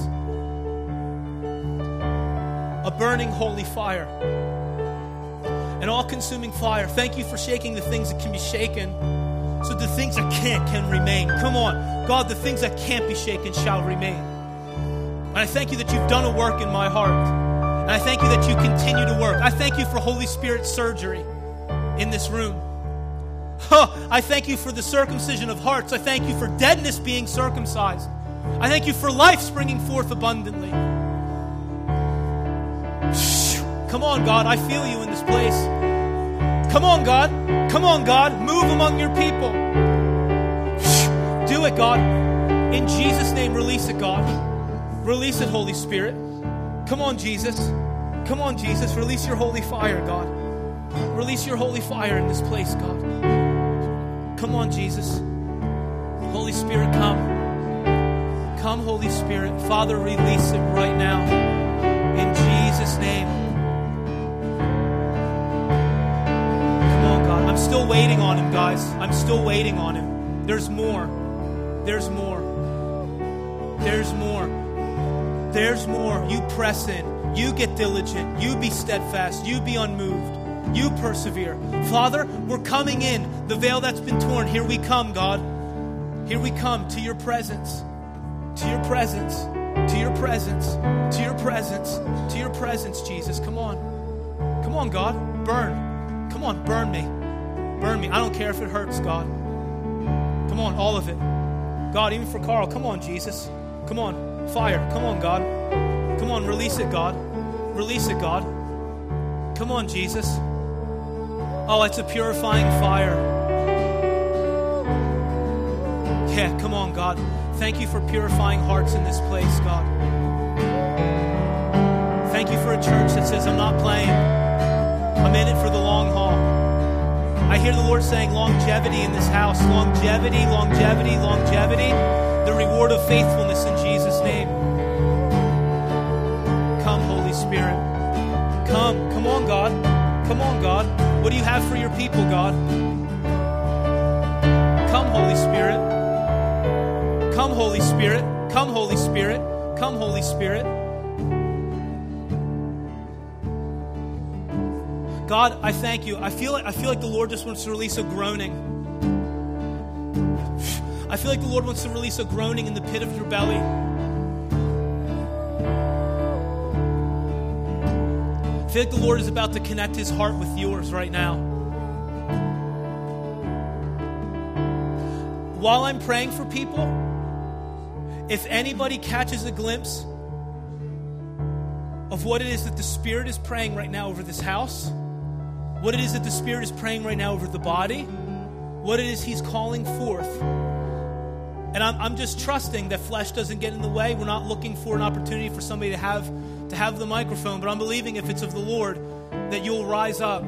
A burning holy fire, an all-consuming fire. Thank you for shaking the things that can be shaken, so the things that can't can remain. Come on, God, the things that can't be shaken shall remain. And I thank you that you've done a work in my heart, and I thank you that you continue to work. I thank you for Holy Spirit surgery in this room. Oh, I thank you for the circumcision of hearts. I thank you for deadness being circumcised. I thank you for life springing forth abundantly. Come on, God. I feel you in this place. Come on, God. Come on, God. Move among your people. Do it, God. In Jesus' name, release it, God. Release it, Holy Spirit. Come on, Jesus. Come on, Jesus. Release your holy fire, God. Release your holy fire in this place, God. Come on, Jesus. Holy Spirit, come. Come, Holy Spirit. Father, release it right now. In Jesus' name. Come on, God. I'm still waiting on him, guys. I'm still waiting on him. There's more. There's more. There's more. There's more. You press in. You get diligent. You be steadfast. You be unmoved. You persevere. Father, we're coming in. The veil that's been torn, here we come, God. Here we come to your presence. To your presence. To your presence. To your presence. To your presence, Jesus. Come on. Come on, God. Burn. Come on, burn me. Burn me. I don't care if it hurts, God. Come on, all of it. God, even for Carl, come on, Jesus. Come on. Fire. Come on, God. Come on, release it, God. Release it, God. Come on, Jesus. Oh, it's a purifying fire. Yeah, come on, God. Thank you for purifying hearts in this place, God. Thank you for a church that says, I'm not playing. I'm in it for the long haul. I hear the Lord saying longevity in this house. Longevity, longevity, longevity. The reward of faithfulness in Jesus' name. Come, Holy Spirit. Come. Come on, God. Come on, God. What do you have for your people, God? Come, Holy Spirit. Come, Holy Spirit. Come, Holy Spirit. Come, Holy Spirit. God, I thank you. I feel like I feel like the Lord just wants to release a groaning. I feel like the Lord wants to release a groaning in the pit of your belly. I feel like the Lord is about to connect his heart with yours right now. While I'm praying for people, if anybody catches a glimpse of what it is that the Spirit is praying right now over this house, what it is that the Spirit is praying right now over the body, what it is he's calling forth. And I'm, I'm just trusting that flesh doesn't get in the way. We're not looking for an opportunity for somebody to have to have the microphone, but I'm believing if it's of the Lord that you'll rise up.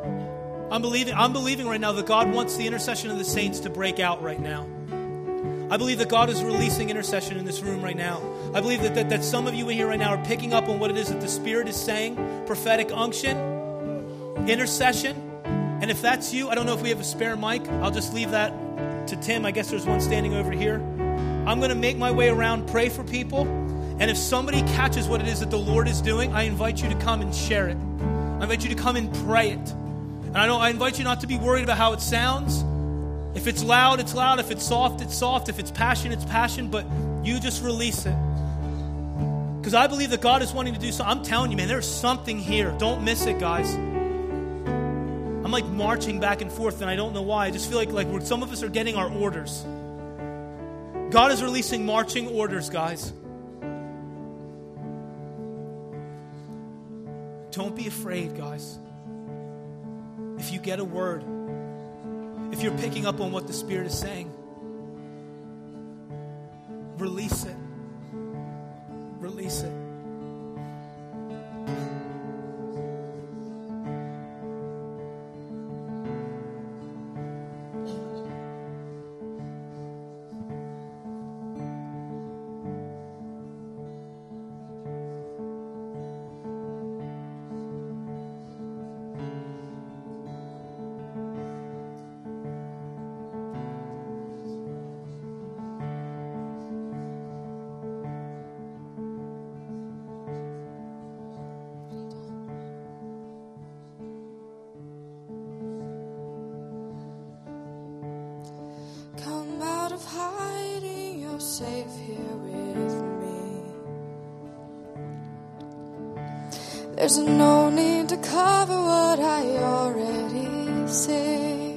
I'm believing, I'm believing right now that God wants the intercession of the saints to break out right now. I believe that God is releasing intercession in this room right now. I believe that, that, that some of you in here right now are picking up on what it is that the Spirit is saying, prophetic unction, intercession. And if that's you, I don't know if we have a spare mic. I'll just leave that to Tim. I guess there's one standing over here. I'm going to make my way around, pray for people. And if somebody catches what it is that the Lord is doing, I invite you to come and share it. I invite you to come and pray it. And I know I invite you not to be worried about how it sounds. If it's loud, it's loud. If it's soft, it's soft. If it's passion, it's passion. But you just release it. Because I believe that God is wanting to do something. I'm telling you, man, there's something here. Don't miss it, guys. I'm like marching back and forth, and I don't know why. I just feel like, like we're, some of us are getting our orders. God is releasing marching orders, guys. Don't be afraid, guys. If you get a word, if you're picking up on what the Spirit is saying, release it. Release it. Safe here with me. There's no need to cover what I already see.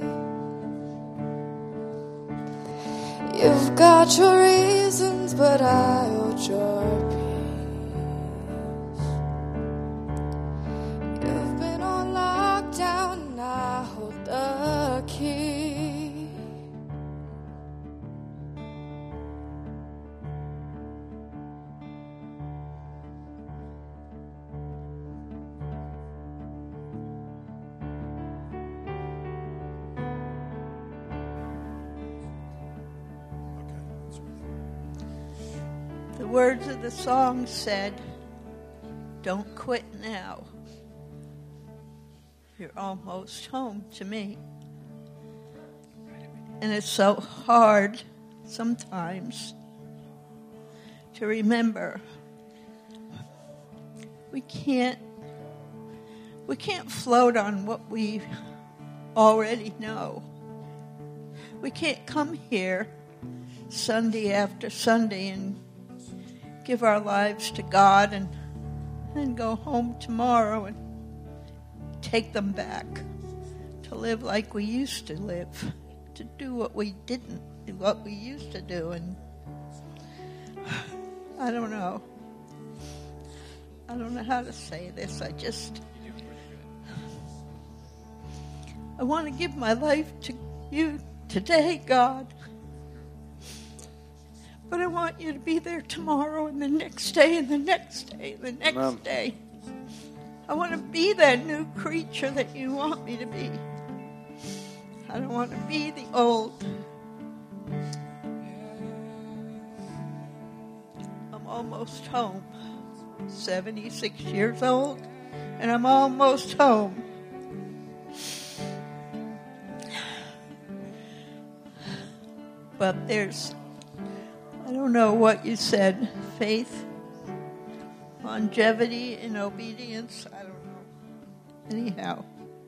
You've got your reasons, but I hold your peace. You've been on lockdown and I hold the key. The words of the song said, "Don't quit now. You're almost home to me." And it's so hard sometimes to remember we can't we can't float on what we already know. We can't come here Sunday after Sunday and give our lives to God and and go home tomorrow and take them back to live like we used to live, to do what we didn't do, what we used to do. And I don't know. I don't know how to say this. I just, I want to give my life to you today, God. But I want you to be there tomorrow and the next day and the next day and the next Mom. day. I want to be that new creature that you want me to be. I don't want to be the old. I'm almost home. seventy-six years old, and I'm almost home. But there's, I don't know what you said, faith, longevity, and obedience. I don't know. Anyhow.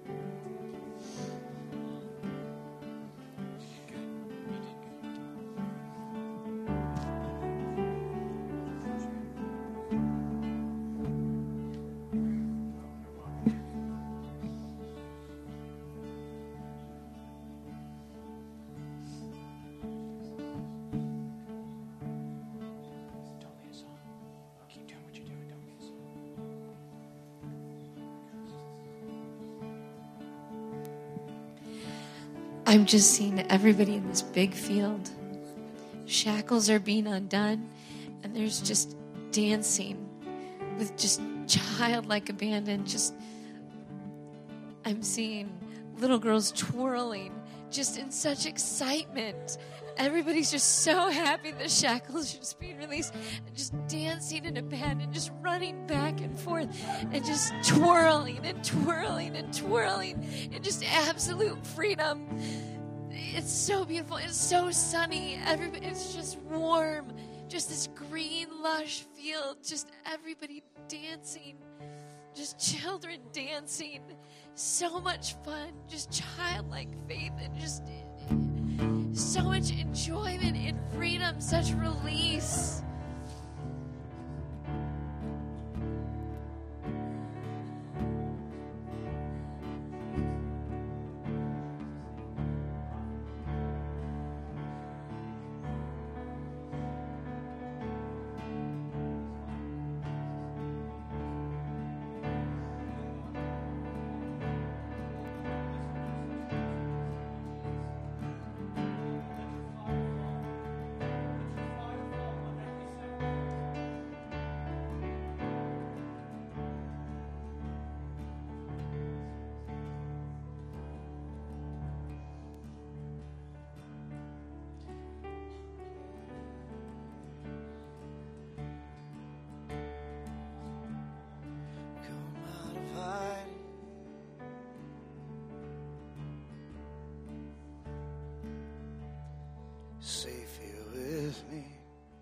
I'm just seeing everybody in this big field. Shackles are being undone, and there's just dancing with just childlike abandon. Just, I'm seeing little girls twirling, just in such excitement everybody's just so happy the shackles are just being released, and just dancing in a band and just running back and forth and just twirling and twirling and twirling and just absolute freedom. It's so beautiful. It's so sunny. Everybody, it's just warm. Just this green, lush field. Just everybody dancing. Just children dancing. So much fun. Just childlike faith and just so much enjoyment and freedom. Such release. Safe here with me.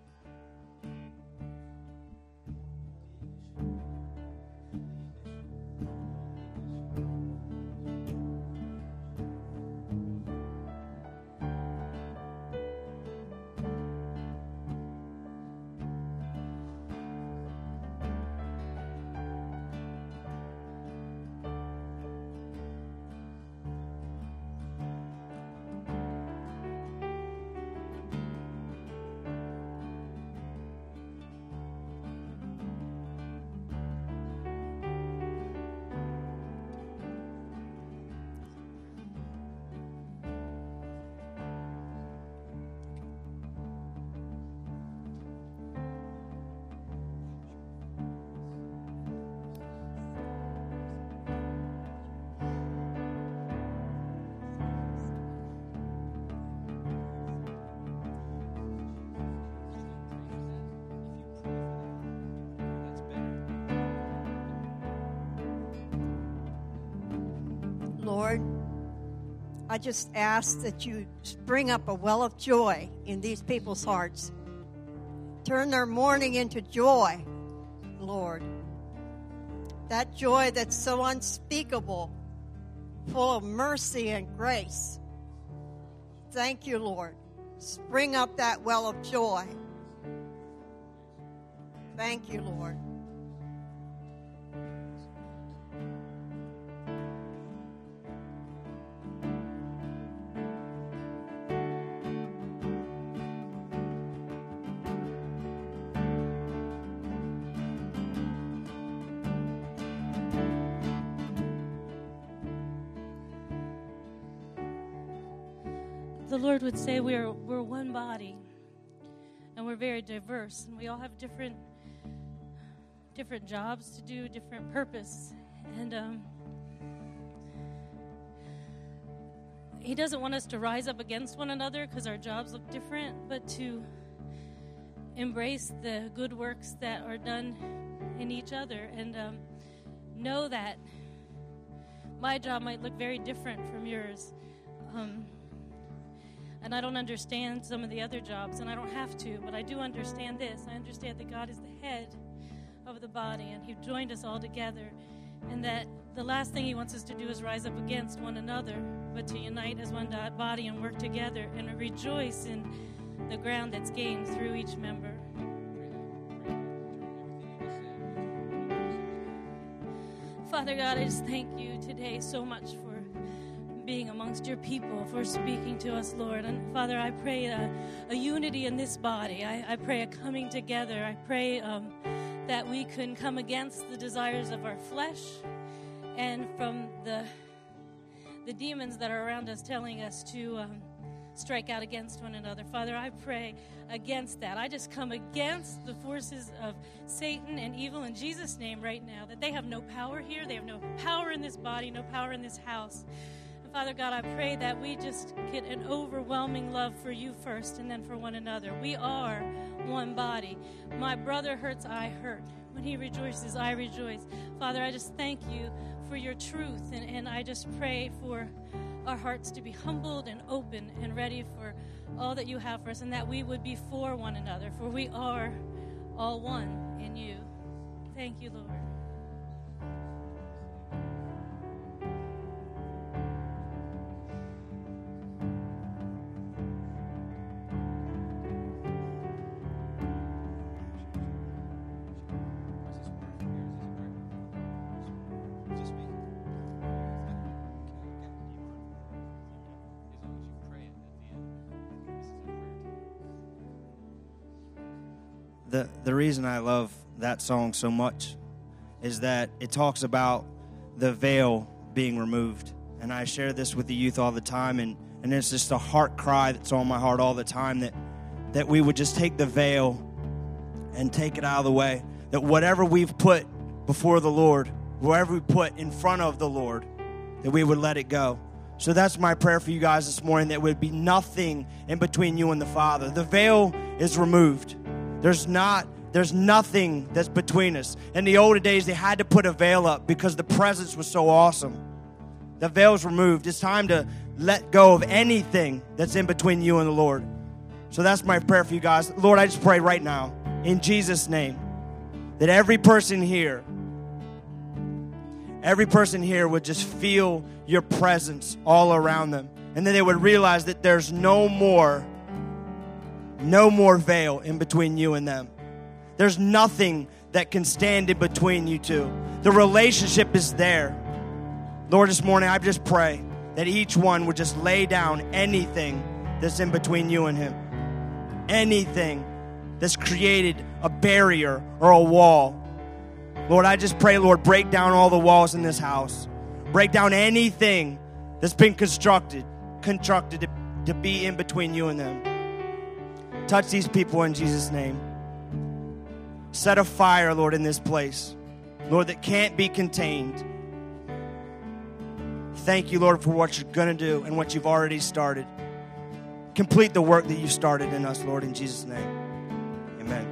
Lord, I just ask that you spring up a well of joy in these people's hearts. Turn their mourning into joy, Lord. That joy that's so unspeakable, full of mercy and grace. Thank you, Lord. Spring up that well of joy. Thank you, Lord. The Lord would say we're we're one body, and we're very diverse, and we all have different different jobs to do, different purpose, and um, He doesn't want us to rise up against one another because our jobs look different, but to embrace the good works that are done in each other, and um, know that my job might look very different from yours. Um, And I don't understand some of the other jobs, and I don't have to, but I do understand this. I understand that God is the head of the body, and He joined us all together, and that the last thing He wants us to do is rise up against one another, but to unite as one body and work together and rejoice in the ground that's gained through each member. Father God, I just thank you today so much for being amongst your people, for speaking to us, Lord. And Father, I pray a, a unity in this body. I, I pray a coming together. I pray um, that we can come against the desires of our flesh and from the the demons that are around us telling us to um, strike out against one another. Father, I pray against that. I just come against the forces of Satan and evil in Jesus' name right now, that they have no power here. They have no power in this body, no power in this house. And Father God, I pray that we just get an overwhelming love for you first and then for one another. We are one body. My brother hurts, I hurt. When he rejoices, I rejoice. Father, I just thank you for your truth, and, and I just pray for our hearts to be humbled and open and ready for all that you have for us, and that we would be for one another, for we are all one in you. Thank you, Lord. The, the reason I love that song so much is that it talks about the veil being removed. And I share this with the youth all the time, and, and it's just a heart cry that's on my heart all the time, that, that we would just take the veil and take it out of the way. That whatever we've put before the Lord, whatever we put in front of the Lord, that we would let it go. So that's my prayer for you guys this morning, that there would be nothing in between you and the Father. The veil is removed. There's not, there's nothing that's between us. In the older days, they had to put a veil up because the presence was so awesome. The veil's removed. It's time to let go of anything that's in between you and the Lord. So that's my prayer for you guys. Lord, I just pray right now, in Jesus' name, that every person here, every person here would just feel your presence all around them. And then they would realize that there's no more No more veil in between you and them. There's nothing that can stand in between you two. The relationship is there. Lord, this morning I just pray that each one would just lay down anything that's in between you and him. Anything that's created a barrier or a wall. Lord, I just pray, Lord, break down all the walls in this house. Break down anything that's been constructed, constructed to, to be in between you and them. Touch these people in Jesus' name. Set a fire, Lord, in this place, Lord, that can't be contained. Thank you, Lord, for what you're going to do and what you've already started. Complete the work that you started in us, Lord, in Jesus' name. Amen.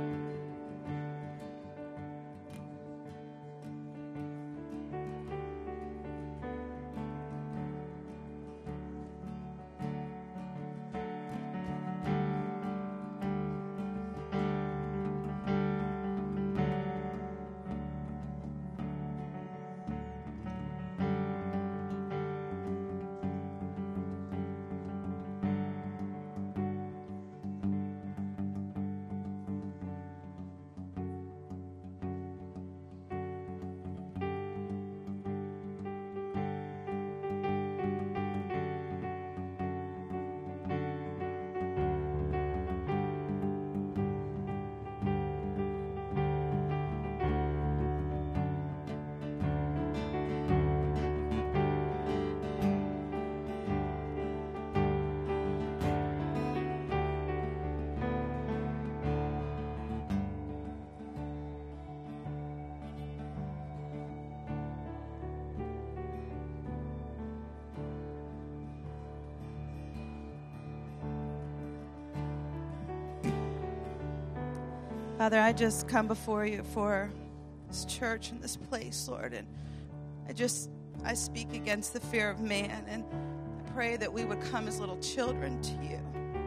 Father, I just come before you for this church and this place, Lord, and I just, I speak against the fear of man, and I pray that we would come as little children to you.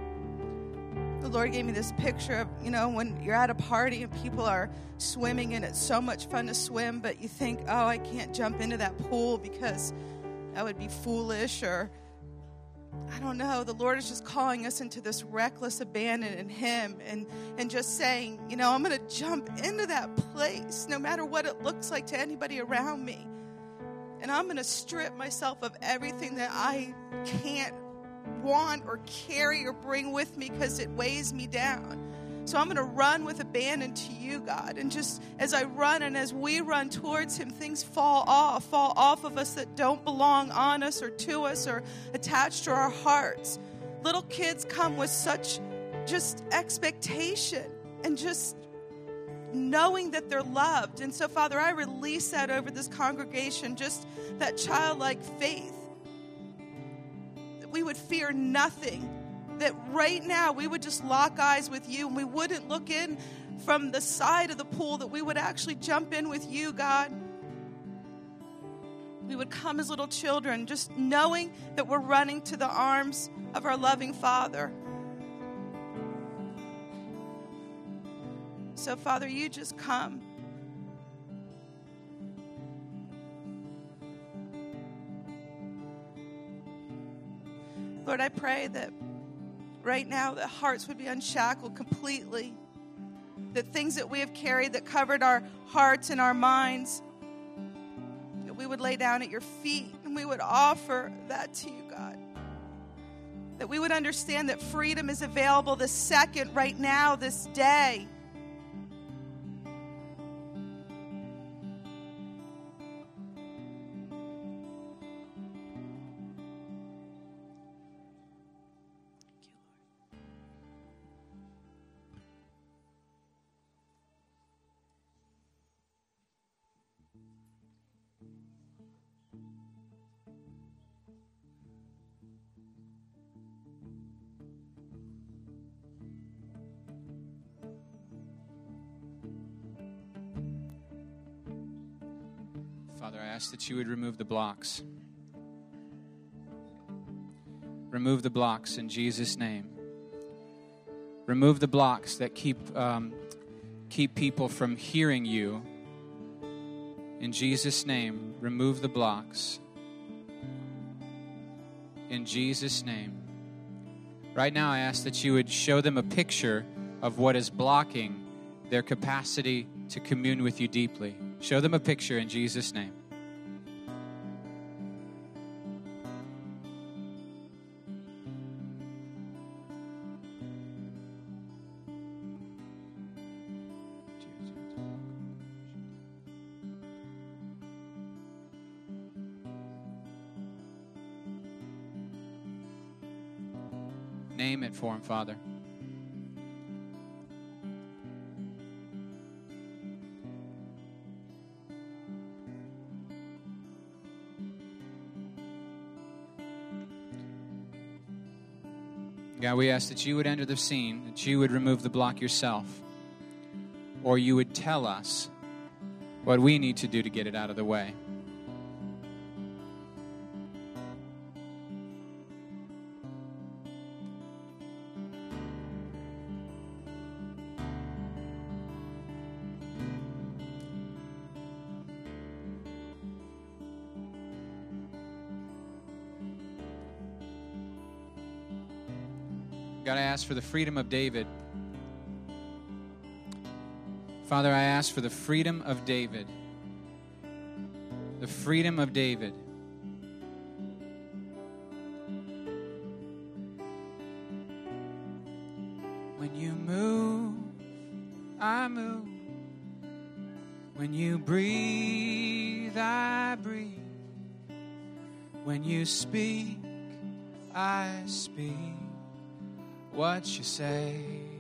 The Lord gave me this picture of, you know, when you're at a party and people are swimming and it's so much fun to swim, but you think, oh, I can't jump into that pool because that would be foolish, or I don't know. The Lord is just calling us into this reckless abandon in Him, and, and just saying, you know, I'm going to jump into that place no matter what it looks like to anybody around me. And I'm going to strip myself of everything that I can't want or carry or bring with me because it weighs me down. So I'm going to run with abandon to you, God. And just as I run and as we run towards Him, things fall off, fall off of us that don't belong on us or to us or attached to our hearts. Little kids come with such just expectation and just knowing that they're loved. And so, Father, I release that over this congregation, just that childlike faith. we would fear nothing. That right now we would just lock eyes with you and we wouldn't look in from the side of the pool, that we would actually jump in with you, God. We would come as little children, just knowing that we're running to the arms of our loving Father. So, Father, you just come. Lord, I pray that right now that hearts would be unshackled completely. That things that we have carried that covered our hearts and our minds, that we would lay down at your feet and we would offer that to you, God. That we would understand that freedom is available this second, right now, this day. Father, I ask that you would remove the blocks. Remove the blocks in Jesus' name. Remove the blocks that keep um, keep people from hearing you. In Jesus' name, remove the blocks. In Jesus' name. Right now, I ask that you would show them a picture of what is blocking their capacity to commune with you deeply. Show them a picture in Jesus' name. Name it for him, Father. God, we ask that you would enter the scene, that you would remove the block yourself, or you would tell us what we need to do to get it out of the way. God, I ask for the freedom of David. Father, I ask for the freedom of David. The freedom of David. When you move, I move. When you breathe, I breathe. When you speak, I speak. What you say.